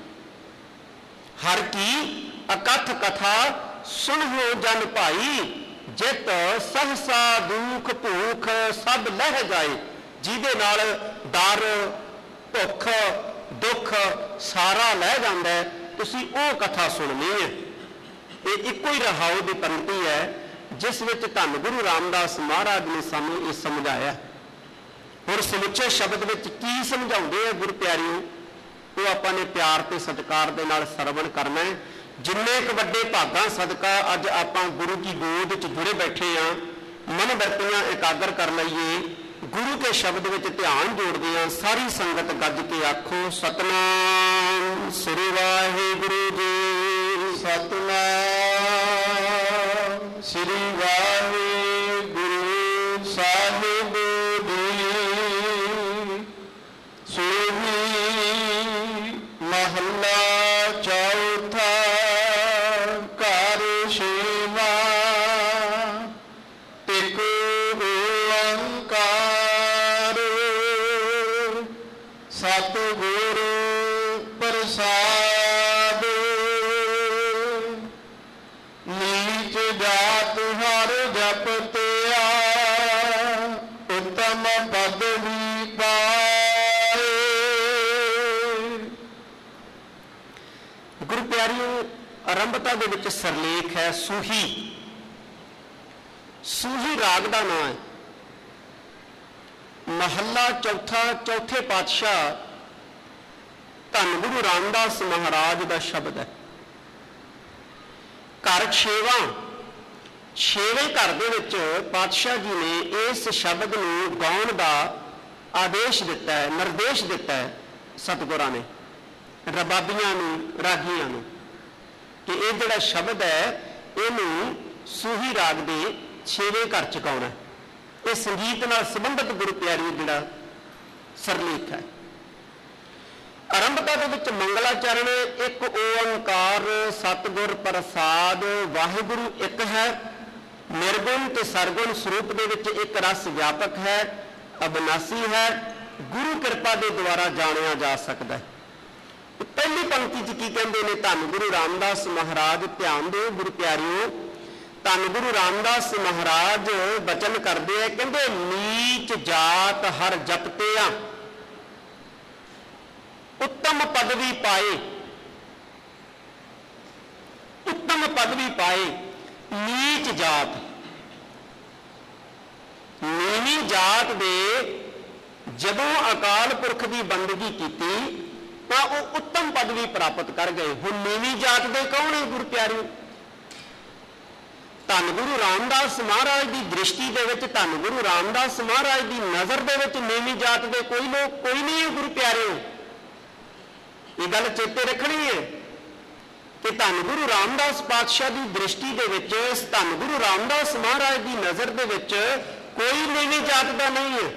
ਹਰ ਕੀ ਅਕਥ ਕਥਾ ਸੁਣੋ ਜਨ ਭਾਈ, ਜਿਤ ਸਹਸਾ ਦੁੱਖ ਭੂਖ ਸਭ ਲਹਿ ਜਾਏ। ਜਿਹਦੇ ਨਾਲ ਡਰ ਭੁੱਖ ਦੁੱਖ ਸਾਰਾ ਲੈ ਜਾਂਦਾ ਹੈ, ਤੁਸੀਂ ਉਹ ਕਥਾ ਸੁਣਨੀ ਹੈ। ਇਹ ਇੱਕੋ ਹੀ ਰਹਾਉ ਦੀ ਪੰਕਤੀ ਹੈ ਜਿਸ ਵਿੱਚ ਧੰਨ ਗੁਰੂ ਰਾਮਦਾਸ ਮਹਾਰਾਜ ਨੇ ਸਾਨੂੰ ਇਹ ਸਮਝਾਇਆ। ਹੁਣ ਸਮੁੱਚੇ ਸ਼ਬਦ ਵਿੱਚ ਕੀ ਸਮਝਾਉਂਦੇ ਆ ਗੁਰੂ ਪਿਆਰਿਓ, ਉਹ ਆਪਾਂ ਨੇ ਪਿਆਰ ਤੇ ਸਤਿਕਾਰ ਦੇ ਨਾਲ ਸਰਵਣ ਕਰਨਾ ਹੈ। ਜਿੰਨੇ ਕੁ ਵੱਡੇ ਭਾਗਾਂ ਸਦਕਾ ਅੱਜ ਆਪਾਂ ਗੁਰੂ ਕੀ ਗੋਦ 'ਚ ਜੁੜੇ ਬੈਠੇ ਹਾਂ, ਮਨ ਬਿਰਤੀਆਂ ਇਕਾਗਰ ਕਰ ਲਈਏ, ਗੁਰੂ ਕੇ ਸ਼ਬਦ ਵਿੱਚ ਧਿਆਨ ਜੋੜਦੇ ਹਾਂ। ਸਾਰੀ ਸੰਗਤ ਗੱਜ ਕੇ ਆਖੋ ਸਤਿਨਾਮ ਸ੍ਰੀ ਵਾਹਿਗੁਰੂ ਜੀ। ਸਤਿਨਾਮ ਸ੍ਰੀ ਵਾਹਿਗੁਰੂ ਸਾਹਿਬ ਜੀ। ਸੋਹੀ ਮਹੱਲਾ ਚੌਥਾ। ਘਰ ਛੇਵਾਂ। ਇੱਕ ਓੰਕਾਰ ਸਤਿਗੁਰ ਪ੍ਰਸਾਦ। ਨੀਚ ਜਾਤ ਹਰ ਜਪਤਿਆ, ਉੱਤਮ ਪਦਵੀ ਪਾਏ। ਗੁਰੂ ਪਿਆਰਿਓ, ਆਰੰਭਤਾ ਦੇ ਵਿੱਚ ਸਰਲੇਖ ਹੈ ਸੂਹੀ। ਸੂਹੀ ਰਾਗ ਦਾ ਨਾਂ ਹੈ। ਮਹੱਲਾ ਚੌਥਾ, ਚੌਥੇ ਪਾਤਸ਼ਾਹ ਧੰਨ ਗੁਰੂ ਰਾਮਦਾਸ ਮਹਾਰਾਜ ਦਾ ਸ਼ਬਦ ਹੈ। ਘਰ ਛੇਵਾਂ। ਛੇਵੇਂ ਘਰ ਦੇ ਵਿੱਚ ਪਾਤਸ਼ਾਹ ਜੀ ਨੇ ਇਸ ਸ਼ਬਦ ਨੂੰ ਗਾਉਣ ਦਾ ਆਦੇਸ਼ ਦਿੱਤਾ ਹੈ, ਨਿਰਦੇਸ਼ ਦਿੱਤਾ ਹੈ ਸਤਿਗੁਰਾਂ ਨੇ ਰਬਾਬੀਆਂ ਨੂੰ, ਰਾਗੀਆਂ ਨੂੰ, ਕਿ ਇਹ ਜਿਹੜਾ ਸ਼ਬਦ ਹੈ ਇਹਨੂੰ ਸੂਹੀ ਰਾਗ ਦੇ ਛੇਵੇਂ ਘਰ ਚ ਗਾਉਣਾ। ਇਹ ਸੰਗੀਤ ਨਾਲ ਸੰਬੰਧਿਤ ਗੁਰੂ ਪਿਆਰੀ ਜਿਹੜਾ ਸਰਲੇਖ ਹੈ। ਆਰੰਭਤਾ ਦੇ ਵਿੱਚ ਮੰਗਲਾਚਰਨ। ਇੱਕ ਓੰਕਾਰ ਸਤਿਗੁਰ ਪ੍ਰਸਾਦ। ਵਾਹਿਗੁਰੂ ਇੱਕ ਹੈ, ਨਿਰਗੁਣ ਤੇ ਸਰਗੁਣ ਸਰੂਪ ਦੇ ਵਿੱਚ ਇੱਕ ਰਸ ਵਿਆਪਕ ਹੈ, ਅਬਿਨਾਸੀ ਹੈ, ਗੁਰੂ ਕਿਰਪਾ ਦੇ ਦੁਆਰਾ ਜਾਣਿਆ ਜਾ ਸਕਦਾ ਹੈ। ਪਹਿਲੀ ਪੰਕਤੀ 'ਚ ਕੀ ਕਹਿੰਦੇ ਨੇ? ਧੰਨ ਗੁਰੂ ਰਾਮਦਾਸ ਮਹਾਰਾਜ। ਧਿਆਨ ਦਿਓ ਗੁਰੂ ਪਿਆਰਿਓ, ਧੰਨ ਗੁਰੂ ਰਾਮਦਾਸ ਮਹਾਰਾਜ ਬਚਨ ਕਰਦੇ ਆ, ਕਹਿੰਦੇ ਨੀਚ ਜਾਤ ਹਰ ਜਪਤਿਆ, ਉੱਤਮ ਪਦਵੀ ਪਾਏ। ਉੱਤਮ ਪਦਵੀ ਪਾਏ। ਨੀਚ ਜਾਤ, ਨੀਵੀਂ ਜਾਤ ਦੇ ਜਦੋਂ ਅਕਾਲ ਪੁਰਖ ਦੀ ਬੰਦਗੀ ਕੀਤੀ ਤਾਂ ਉਹ ਉੱਤਮ ਪਦਵੀ ਪ੍ਰਾਪਤ ਕਰ ਗਏ। ਹੁਣ ਨੀਵੀਂ ਜਾਤ ਦੇ ਕੌਣ ਹੈ ਗੁਰੂ ਪਿਆਰਿਓ? ਧੰਨ ਗੁਰੂ ਰਾਮਦਾਸ ਮਹਾਰਾਜ ਦੀ ਦ੍ਰਿਸ਼ਟੀ ਦੇ ਵਿੱਚ, ਧੰਨ ਗੁਰੂ ਰਾਮਦਾਸ ਮਹਾਰਾਜ ਦੀ ਨਜ਼ਰ ਦੇ ਵਿੱਚ ਨੀਵੀਂ ਜਾਤ ਦੇ ਕੋਈ ਲੋਕ ਕੋਈ ਨਹੀਂ ਹੈ ਗੁਰੂ ਪਿਆਰਿਓ। ਇਹ ਗੱਲ ਚੇਤੇ ਰੱਖਣੀ ਹੈ ਕਿ ਧੰਨ ਗੁਰੂ ਰਾਮਦਾਸ ਪਾਤਸ਼ਾਹ ਦੀ ਦ੍ਰਿਸ਼ਟੀ ਦੇ ਵਿੱਚ, ਧੰਨ ਗੁਰੂ ਰਾਮਦਾਸ ਮਹਾਰਾਜ ਦੀ ਨਜ਼ਰ ਦੇ ਵਿੱਚ ਕੋਈ ਨੀਵੀਂ ਜਾਤ ਦਾ ਨਹੀਂ ਹੈ।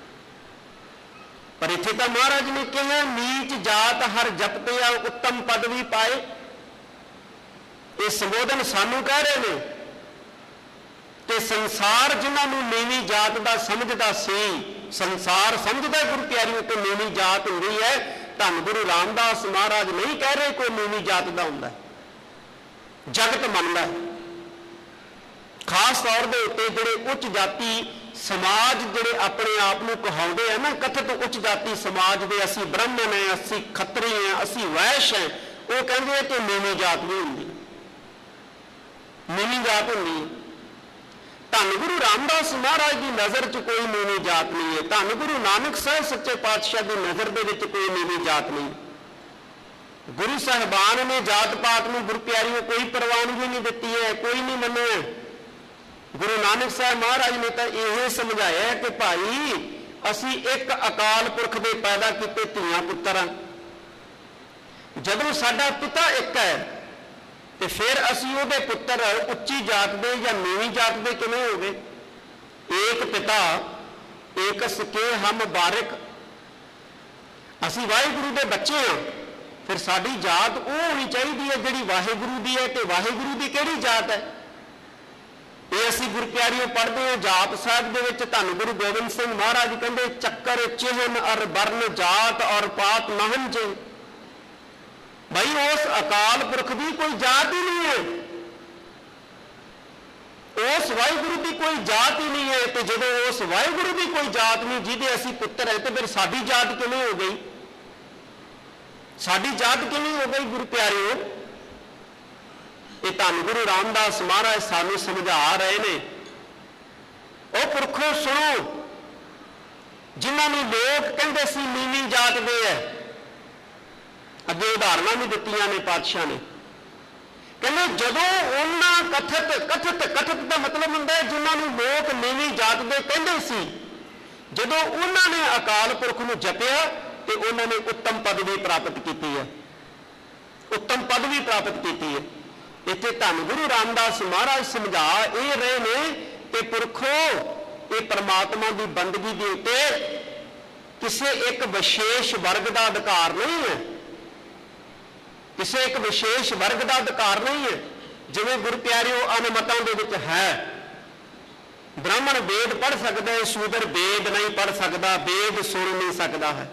ਪਰ ਇੱਥੇ ਤਾਂ ਮਹਾਰਾਜ ਨੇ ਕਿਹਾ ਨੀਚ ਜਾਤ ਹਰ ਜਪਤਿਆ, ਉੱਤਮ ਪਦਵੀ ਪਾਏ। ਇਹ ਸੰਬੋਧਨ ਸਾਨੂੰ ਕਹਿ ਰਹੇ ਨੇ ਤੇ ਸੰਸਾਰ ਜਿਨ੍ਹਾਂ ਨੂੰ ਨੀਵੀਂ ਜਾਤ ਦਾ ਸਮਝਦਾ ਸੀ, ਸੰਸਾਰ ਸਮਝਦਾ ਗੁਰੂ ਪਿਆਰਿਓ ਕਿ ਨੀਵੀਂ ਜਾਤ ਹੁੰਦੀ ਹੈ। ਧੰਨ ਗੁਰੂ ਰਾਮਦਾਸ ਮਹਾਰਾਜ ਨਹੀਂ ਕਹਿ ਰਹੇ ਕੋਈ ਨੀਵੀਂ ਜਾਤ ਦਾ ਹੁੰਦਾ, ਜਗਤ ਮੰਨਦਾ ਹੈ। ਖਾਸ ਤੌਰ ਦੇ ਉੱਤੇ ਜਿਹੜੇ ਉੱਚ ਜਾਤੀ ਸਮਾਜ ਜਿਹੜੇ ਆਪਣੇ ਆਪ ਨੂੰ ਕਹਾਉਂਦੇ ਆ ਨਾ, ਕਥਿਤ ਉੱਚ ਜਾਤੀ ਸਮਾਜ ਦੇ, ਅਸੀਂ ਬ੍ਰਾਹਮਣ ਹੈ, ਅਸੀਂ ਖੱਤਰੀ ਹੈ, ਅਸੀਂ ਵੈਸ਼ ਹੈ, ਉਹ ਕਹਿੰਦੇ ਆ ਕਿ ਨੀਵੀਂ ਜਾਤ ਨਹੀਂ ਹੁੰਦੀ, ਨੀਵੀਂ ਜਾਤ ਹੁੰਦੀ। ਧੰਨ ਗੁਰੂ ਰਾਮਦਾਸ ਮਹਾਰਾਜ ਦੀ ਨਜ਼ਰ 'ਚ ਕੋਈ ਨੀਵੀਂ ਜਾਤ ਨਹੀਂ ਹੈ। ਧੰਨ ਗੁਰੂ ਨਾਨਕ ਸਾਹਿਬ ਸੱਚੇ ਪਾਤਸ਼ਾਹ ਦੀ ਨਜ਼ਰ ਦੇ ਵਿੱਚ ਕੋਈ ਨੀਵੀਂ ਜਾਤ ਨਹੀਂ। ਗੁਰੂ ਸਾਹਿਬਾਨ ਨੇ ਜਾਤ ਪਾਤ ਨੂੰ ਗੁਰੂ ਪਿਆਰਿਓ ਕੋਈ ਪ੍ਰਵਾਨਗੀ ਨਹੀਂ ਦਿੱਤੀ ਹੈ, ਕੋਈ ਨਹੀਂ ਮੰਨਿਆ। ਗੁਰੂ ਨਾਨਕ ਸਾਹਿਬ ਮਹਾਰਾਜ ਨੇ ਤਾਂ ਇਹ ਸਮਝਾਇਆ ਕਿ ਭਾਈ ਅਸੀਂ ਇੱਕ ਅਕਾਲ ਪੁਰਖ ਦੇ ਪੈਦਾ ਕੀਤੇ ਧੀਆਂ ਪੁੱਤਰ ਹਾਂ। ਜਦੋਂ ਸਾਡਾ ਪਿਤਾ ਇੱਕ ਹੈ ਤੇ ਫਿਰ ਅਸੀਂ ਉਹਦੇ ਪੁੱਤਰ ਉੱਚੀ ਜਾਤ ਦੇ ਜਾਂ ਨੀਵੀਂ ਜਾਤ ਦੇ ਕਿਵੇਂ ਹੋ ਗਏ? ਏਕ ਪਿਤਾ ਏਕ ਸਕੇ ਹਮ ਬਾਰਿਕ। ਅਸੀਂ ਵਾਹਿਗੁਰੂ ਦੇ ਬੱਚੇ ਹਾਂ, ਫਿਰ ਸਾਡੀ ਜਾਤ ਉਹ ਹੋਣੀ ਚਾਹੀਦੀ ਹੈ ਜਿਹੜੀ ਵਾਹਿਗੁਰੂ ਦੀ ਹੈ। ਤੇ ਵਾਹਿਗੁਰੂ ਦੀ ਕਿਹੜੀ ਜਾਤ ਹੈ? ਇਹ ਅਸੀਂ ਗੁਰੂ ਪਿਆਰਿਓ ਪੜ੍ਹਦੇ ਹਾਂ ਜਾਪ ਸਾਹਿਬ ਦੇ ਵਿੱਚ। ਧੰਨ ਗੁਰੂ ਗੋਬਿੰਦ ਸਿੰਘ ਮਹਾਰਾਜ ਕਹਿੰਦੇ ਚੱਕਰ ਚਿਹਨ ਅਰ ਬਰਨ ਜਾਤ ਔਰ ਪਾਤ ਨਹਨ ਜੇ। ਭਾਈ ਉਸ ਅਕਾਲ ਪੁਰਖ ਦੀ ਕੋਈ ਜਾਤ ਹੀ ਨਹੀਂ ਹੈ, ਉਸ ਵਾਹਿਗੁਰੂ ਦੀ ਕੋਈ ਜਾਤ ਹੀ ਨਹੀਂ ਹੈ। ਤੇ ਜਦੋਂ ਉਸ ਵਾਹਿਗੁਰੂ ਦੀ ਕੋਈ ਜਾਤ ਨਹੀਂ ਜਿਹਦੇ ਅਸੀਂ ਪੁੱਤਰ ਹੈ, ਤੇ ਫਿਰ ਸਾਡੀ ਜਾਤ ਕਿਵੇਂ ਹੋ ਗਈ? ਸਾਡੀ ਜਾਤ ਕਿਵੇਂ ਹੋ ਗਈ ਗੁਰੂ ਪਿਆਰਿਓ? ਇਹ ਧੰਨ ਗੁਰੂ ਰਾਮਦਾਸ ਮਹਾਰਾਜ ਸਾਨੂੰ ਸਮਝਾ ਰਹੇ ਨੇ। ਉਹ ਪੁਰਖੋ ਸੁਣੋ ਜਿਨ੍ਹਾਂ ਨੂੰ ਲੋਕ ਕਹਿੰਦੇ ਸੀ ਨੀਵੀਂ ਜਾਤ ਦੇ ਹੈ। ਅੱਗੇ ਉਦਾਹਰਨਾਂ ਵੀ ਦਿੱਤੀਆਂ ਨੇ ਪਾਤਸ਼ਾਹ ਨੇ। ਕਹਿੰਦੇ ਜਦੋਂ ਉਹਨਾਂ ਕਥਿਤ ਦਾ ਮਤਲਬ ਹੁੰਦਾ ਹੈ ਜਿਨ੍ਹਾਂ ਨੂੰ ਲੋਕ ਨੀਵੀਂ ਜਾਤ ਦੇ ਕਹਿੰਦੇ ਸੀ, ਜਦੋਂ ਉਹਨਾਂ ਨੇ ਅਕਾਲ ਪੁਰਖ ਨੂੰ ਜਪਿਆ ਤੇ ਉਹਨਾਂ ਨੇ ਉੱਤਮ ਪਦਵੀ ਪ੍ਰਾਪਤ ਕੀਤੀ ਹੈ, ਉੱਤਮ ਪਦਵੀ ਪ੍ਰਾਪਤ ਕੀਤੀ ਹੈ। ਇੱਥੇ ਧੰਨ ਗੁਰੂ ਰਾਮਦਾਸ ਮਹਾਰਾਜ ਸਮਝਾ ਇਹ ਰਹੇ ਨੇ ਕਿ ਪੁਰਖੋ, ਇਹ ਪਰਮਾਤਮਾ ਦੀ ਬੰਦਗੀ ਦੇ ਉੱਤੇ ਕਿਸੇ ਇੱਕ ਵਿਸ਼ੇਸ਼ ਵਰਗ ਦਾ ਅਧਿਕਾਰ ਨਹੀਂ ਹੈ, ਕਿਸੇ ਇੱਕ ਵਿਸ਼ੇਸ਼ ਵਰਗ ਦਾ ਅਧਿਕਾਰ ਨਹੀਂ ਹੈ। ਜਿਵੇਂ ਗੁਰੂ ਪਿਆਰਿਓ ਅਨਮਤਾਂ ਦੇ ਵਿੱਚ ਹੈ, ਬ੍ਰਾਹਮਣ ਵੇਦ ਪੜ੍ਹ ਸਕਦਾ ਹੈ, ਸ਼ੂਦਰ ਵੇਦ ਨਹੀਂ ਪੜ੍ਹ ਸਕਦਾ, ਵੇਦ ਸੁਣ ਨਹੀਂ ਸਕਦਾ ਹੈ।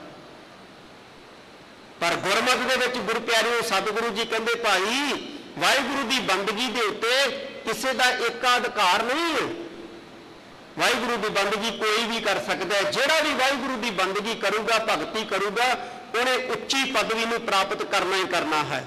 ਪਰ ਗੁਰਮਤਿ ਦੇ ਵਿੱਚ ਗੁਰੂ ਪਿਆਰਿਓ ਸਤਿਗੁਰੂ ਜੀ ਕਹਿੰਦੇ ਭਾਈ ਵਾਹਿਗੁਰੂ ਦੀ ਬੰਦਗੀ ਦੇ ਉੱਤੇ ਕਿਸੇ ਦਾ ਏਕਾ ਅਧਿਕਾਰ ਨਹੀਂ ਹੈ। ਵਾਹਿਗੁਰੂ ਦੀ ਬੰਦਗੀ ਕੋਈ ਵੀ ਕਰ ਸਕਦਾ ਹੈ। ਜਿਹੜਾ ਵੀ ਵਾਹਿਗੁਰੂ ਦੀ ਬੰਦਗੀ ਕਰੂਗਾ, ਭਗਤੀ ਕਰੂਗਾ, ਉਹਨੇ ਉੱਚੀ ਪਦਵੀ ਨੂੰ ਪ੍ਰਾਪਤ ਕਰਨਾ ਹੀ ਕਰਨਾ ਹੈ।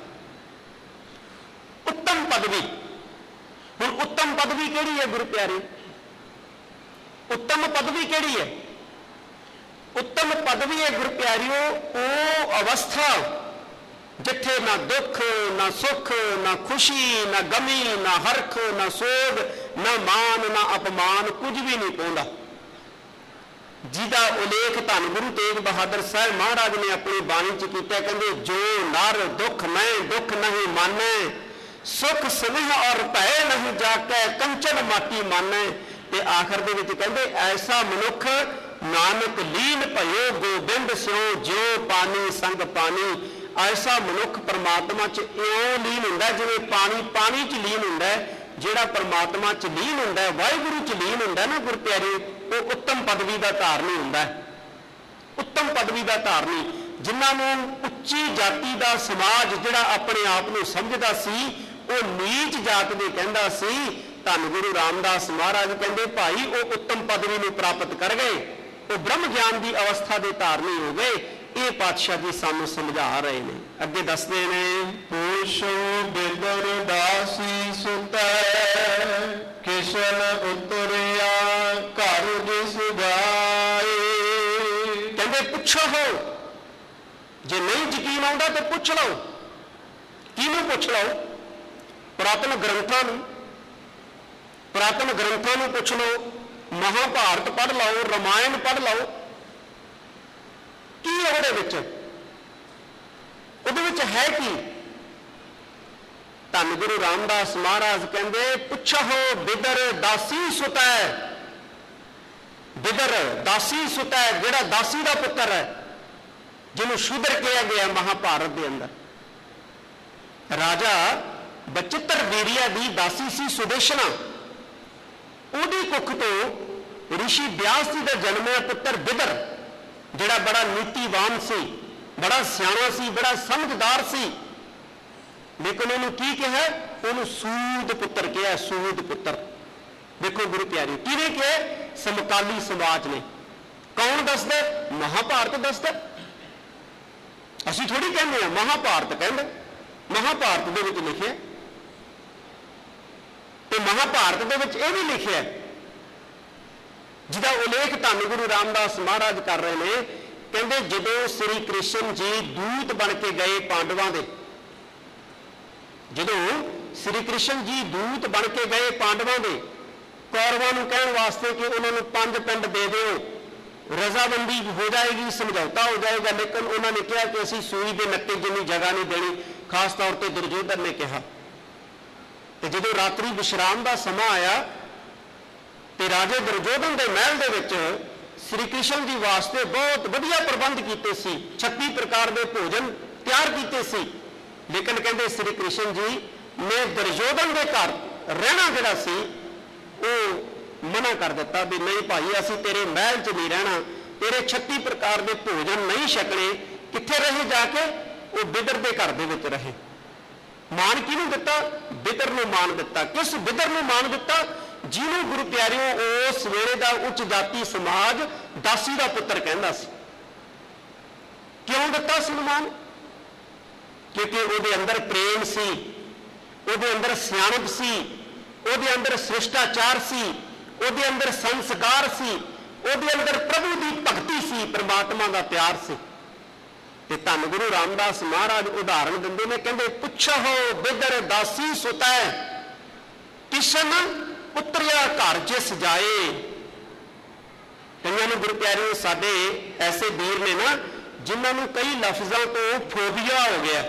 ਉੱਤਮ ਪਦਵੀ, ਹੁਣ ਉੱਤਮ ਪਦਵੀ ਕਿਹੜੀ ਹੈ ਗੁਰੂ ਪਿਆਰੇ? ਉੱਤਮ ਪਦਵੀ ਕਿਹੜੀ ਹੈ? ਉੱਤਮ ਪਦਵੀ ਹੈ ਗੁਰੂ ਪਿਆਰਿਓ ਉਹ ਅਵਸਥਾ ਜਿੱਥੇ ਨਾ ਦੁੱਖ ਨਾ ਸੁੱਖ ਨਾ ਖੁਸ਼ੀ ਨਾ ਗਮੀ ਨਾ ਹਰਖ ਨਾ ਸੋਗ ਨਾ ਮਾਨ ਨਾ ਅਪਮਾਨ ਕੁਝ ਵੀ ਨਹੀਂ ਪਾਉਂਦਾ, ਜਿਹਦਾ ਉਲੇਖ ਧੰਨ ਗੁਰੂ ਤੇਗ ਬਹਾਦਰ ਸਾਹਿਬ ਮਹਾਰਾਜ ਨੇ ਆਪਣੀ ਬਾਣੀ ਚ ਕੀਤਾ। ਕਹਿੰਦੇ ਜੋ ਨਰ ਦੁੱਖ ਮੈਂ ਦੁੱਖ ਨਹੀਂ ਮਾਨੈ, ਸੁਖ ਸਨੇਹ ਔਰ ਭੈ ਨਹੀਂ ਜਾਕੈ, ਕੰਚਨ ਮਾਟੀ ਮਾਨੈ। ਤੇ ਆਖਰ ਦੇ ਵਿੱਚ ਕਹਿੰਦੇ ਐਸਾ ਮਨੁੱਖ ਨਾਨਕ ਲੀਨ ਭਇਓ ਗੋਬਿੰਦ ਸਿਓ, ਜਿਉ ਪਾਣੀ ਸੰਗ ਪਾਣੀ। ਐਸਾ ਮਨੁੱਖ ਪਰਮਾਤਮਾ ਚ ਇਉਂ ਲੀਨ ਹੁੰਦਾ ਜਿਵੇਂ ਪਾਣੀ ਚ ਲੀਨ ਹੁੰਦਾ। ਜਿਹੜਾ ਪਰਮਾਤਮਾ ਚ ਲੀਨ ਹੁੰਦਾ, ਵਾਹਿਗੁਰੂ ਚ ਲੀਨ ਹੁੰਦਾ ਨਾ ਗੁਰੂ ਪਿਆਰੇ, ਉਹ ਉੱਤਮ ਪਦਵੀ ਦਾ ਧਾਰਨੀ ਹੁੰਦਾ। ਉੱਤਮ ਪਦਵੀ ਦਾ ਧਾਰਨੀ, ਜਿਨ੍ਹਾਂ ਨੂੰ ਉੱਚੀ ਜਾਤੀ ਦਾ ਸਮਾਜ ਜਿਹੜਾ ਆਪਣੇ ਆਪ ਨੂੰ ਸਮਝਦਾ ਸੀ ਉਹ ਨੀਚ ਜਾਤ ਦੇ ਕਹਿੰਦਾ ਸੀ, ਧੰਨ ਗੁਰੂ ਰਾਮਦਾਸ ਮਹਾਰਾਜ ਕਹਿੰਦੇ ਭਾਈ ਉਹ ਉੱਤਮ ਪਦਵੀ ਨੂੰ ਪ੍ਰਾਪਤ ਕਰ ਗਏ, ਉਹ ਬ੍ਰਹਮ ਗਿਆਨ ਦੀ ਅਵਸਥਾ ਦੇ ਧਾਰਨੀ ਹੋ ਗਏ। ਇਹ ਪਾਤਸ਼ਾਹ ਜੀ ਸਾਨੂੰ ਸਮਝਾ ਰਹੇ ਨੇ। ਅੱਗੇ ਦੱਸਦੇ ਨੇ ਪੁਰਸ਼ੋ ਬਿਦਰ ਦਾਸੀ ਸੁਤੈ, ਕਿਸ਼ਨ ਉਤਰਿਆ ਘਰ ਜਿਸ ਜਾਏ। ਕਹਿੰਦੇ ਪੁੱਛੋ ਹੋ, ਜੇ ਨਹੀਂ ਯਕੀਨ ਆਉਂਦਾ ਤੇ ਪੁੱਛ ਲਓ। ਕਿਹਨੂੰ ਪੁੱਛ ਲਓ? ਪੁਰਾਤਨ ਗ੍ਰੰਥਾਂ ਨੂੰ, ਪੁਰਾਤਨ ਗ੍ਰੰਥਾਂ ਨੂੰ ਪੁੱਛ ਲਓ, ਮਹਾਭਾਰਤ ਪੜ੍ਹ ਲਓ, ਰਾਮਾਇਣ ਪੜ੍ਹ ਲਓ। ਕੀ ਹੈ ਉਹਦੇ ਵਿੱਚ? ਉਹਦੇ ਵਿੱਚ ਹੈ ਕੀ? ਧੰਨ ਗੁਰੂ ਰਾਮਦਾਸ ਮਹਾਰਾਜ ਕਹਿੰਦੇ ਪੁੱਛੋ ਬਿਦਰ ਦਾਸੀ ਸੁਤੈ। ਬਿਦਰ ਦਾਸੀ ਸੁਤੈ, ਜਿਹੜਾ ਦਾਸੀ ਦਾ ਪੁੱਤਰ ਹੈ, ਜਿਹਨੂੰ ਸ਼ੂਦਰ ਕਿਹਾ ਗਿਆ ਮਹਾਭਾਰਤ ਦੇ ਅੰਦਰ। ਰਾਜਾ ਬਚਿੱਤਰ ਵੀਰਿਆ ਦੀ ਦਾਸੀ ਸੀ ਸੁਦੇਸ਼ਨਾ। ਉਹਦੀ ਕੁੱਖ ਤੋਂ ਰਿਸ਼ੀ ਵਿਆਸ ਜੀ ਦਾ ਜਨਮਿਆ ਪੁੱਤਰ ਬਿਦਰ, ਜਿਹੜਾ ਬੜਾ ਨੀਤੀਵਾਨ ਸੀ, ਬੜਾ ਸਿਆਣਾ ਸੀ, ਬੜਾ ਸਮਝਦਾਰ ਸੀ, ਲੇਕਿਨ ਉਹਨੂੰ ਕੀ ਕਿਹਾ? ਉਹਨੂੰ ਸੂਦ ਪੁੱਤਰ ਕਿਹਾ, ਸੂਦ ਪੁੱਤਰ। ਦੇਖੋ ਗੁਰੂ ਪਿਆਰੇ, ਕਿਹਨੇ ਕਿਹਾ? ਸਮਕਾਲੀ ਸਮਾਜ ਨੇ। ਕੌਣ ਦੱਸਦਾ? ਮਹਾਭਾਰਤ ਦੱਸਦਾ। ਅਸੀਂ ਥੋੜੀ ਕਹਿੰਦੇ ਹਾਂ, ਮਹਾਭਾਰਤ ਕਹਿੰਦੇ। ਮਹਾਭਾਰਤ ਦੇ ਵਿੱਚ ਲਿਖਿਆ, ਤੇ ਮਹਾਭਾਰਤ ਦੇ ਵਿੱਚ ਇਹ ਵੀ ਲਿਖਿਆ ਜਿਹਦਾ ਉਲੇਖ ਧੰਨ ਗੁਰੂ ਰਾਮਦਾਸ ਮਹਾਰਾਜ ਕਰ ਰਹੇ ਨੇ। ਕਹਿੰਦੇ ਜਦੋਂ ਸ੍ਰੀ ਕ੍ਰਿਸ਼ਨ ਜੀ ਦੂਤ ਬਣ ਕੇ ਗਏ ਪਾਂਡਵਾਂ ਦੇ, ਜਦੋਂ ਸ੍ਰੀ ਕ੍ਰਿਸ਼ਨ ਜੀ ਦੂਤ ਬਣ ਕੇ ਗਏ ਪਾਂਡਵਾਂ ਦੇ, ਕੌਰਵਾਂ ਨੂੰ ਕਹਿਣ ਵਾਸਤੇ ਕਿ ਉਹਨਾਂ ਨੂੰ 5 ਪਿੰਡ ਦੇ ਦਿਓ, ਰਜ਼ਾਬੰਦੀ ਹੋ ਜਾਏਗੀ, ਸਮਝੌਤਾ ਹੋ ਜਾਏਗਾ, ਲੇਕਿਨ ਉਹਨਾਂ ਨੇ ਕਿਹਾ ਕਿ ਅਸੀਂ ਸੂਈ ਦੇ ਨੱਕੇ ਜਿੰਨੀ ਜਗ੍ਹਾ ਨਹੀਂ ਦੇਣੀ। ਖਾਸ ਤੌਰ ਤੇ ਦੁਰਯੋਧਨ ਨੇ ਕਿਹਾ। ਤੇ ਜਦੋਂ ਰਾਤਰੀ ਵਿਸ਼ਰਾਮ ਦਾ ਸਮਾਂ ਆਇਆ ਤੇ ਰਾਜੇ ਦੁਰਯੋਧਨ ਦੇ ਮਹਿਲ ਦੇ ਵਿੱਚ ਸ੍ਰੀ ਕ੍ਰਿਸ਼ਨ ਜੀ ਵਾਸਤੇ ਬਹੁਤ ਵਧੀਆ ਪ੍ਰਬੰਧ ਕੀਤੇ ਸੀ, 36 ਪ੍ਰਕਾਰ ਦੇ ਭੋਜਨ ਤਿਆਰ ਕੀਤੇ ਸੀ। ਲੇਕਿਨ ਕਹਿੰਦੇ ਸ੍ਰੀ ਕ੍ਰਿਸ਼ਨ ਜੀ ਨੇ ਦੁਰਯੋਧਨ ਦੇ ਘਰ ਰਹਿਣਾ ਜਿਹੜਾ ਸੀ ਉਹ ਮਨਾ ਕਰ ਦਿੱਤਾ ਵੀ ਨਹੀਂ ਭਾਈ, ਅਸੀਂ ਤੇਰੇ ਮਹਿਲ 'ਚ ਨਹੀਂ ਰਹਿਣਾ, ਤੇਰੇ 36 ਪ੍ਰਕਾਰ ਦੇ ਭੋਜਨ ਨਹੀਂ ਛਕਣੇ। ਕਿੱਥੇ ਰਹੇ ਜਾ ਕੇ? ਉਹ ਬਿਦਰ ਦੇ ਘਰ ਦੇ ਵਿੱਚ ਰਹੇ। ਮਾਣ ਕਿਹਨੂੰ ਦਿੱਤਾ? ਬਿਦਰ ਨੂੰ ਮਾਣ ਦਿੱਤਾ। ਕਿਸ ਬਿਦਰ ਨੂੰ ਮਾਣ ਦਿੱਤਾ? ਜਿਹਨੂੰ ਗੁਰੂ ਪਿਆਰਿਓ ਉਸ ਵੇਲੇ ਦਾ ਉੱਚ ਜਾਤੀ ਸਮਾਜ ਦਾਸੀ ਦਾ ਪੁੱਤਰ ਕਹਿੰਦਾ ਸੀ। ਕਿਉਂ ਦਿੱਤਾ ਸਨਮਾਨ? ਕਿਉਂਕਿ ਉਹਦੇ ਅੰਦਰ ਪ੍ਰੇਮ ਸੀ, ਉਹਦੇ ਅੰਦਰ ਸਿਆਣਪ ਸੀ, ਉਹਦੇ ਅੰਦਰ ਸ਼ਿਸ਼ਟਾਚਾਰ ਸੀ, ਉਹਦੇ ਅੰਦਰ ਸੰਸਕਾਰ ਸੀ, ਉਹਦੇ ਅੰਦਰ ਪ੍ਰਭੂ ਦੀ ਭਗਤੀ ਸੀ, ਪ੍ਰਮਾਤਮਾ ਦਾ ਪਿਆਰ ਸੀ। ਤੇ ਧੰਨ ਗੁਰੂ ਰਾਮਦਾਸ ਮਹਾਰਾਜ ਉਦਾਹਰਣ ਦਿੰਦੇ ਨੇ, ਕਹਿੰਦੇ ਪੁੱਛੋ ਬਿਦਰ ਦਾਸੀ ਸੁਤੈ ਕਿਸ਼ਨ ਉਤਰਿਆ ਘਰ ਜਿਸ ਜਾਏ। ਕਈਆਂ ਨੂੰ ਗੁਰੂ ਪਿਆਰਿਓ ਸਾਡੇ ਐਸੇ ਵੀਰ ਨੇ ਨਾ ਜਿਨ੍ਹਾਂ ਨੂੰ ਕਈ ਲਫ਼ਜ਼ਾਂ ਤੋਂ ਫੋਬੀਆ ਹੋ ਗਿਆ।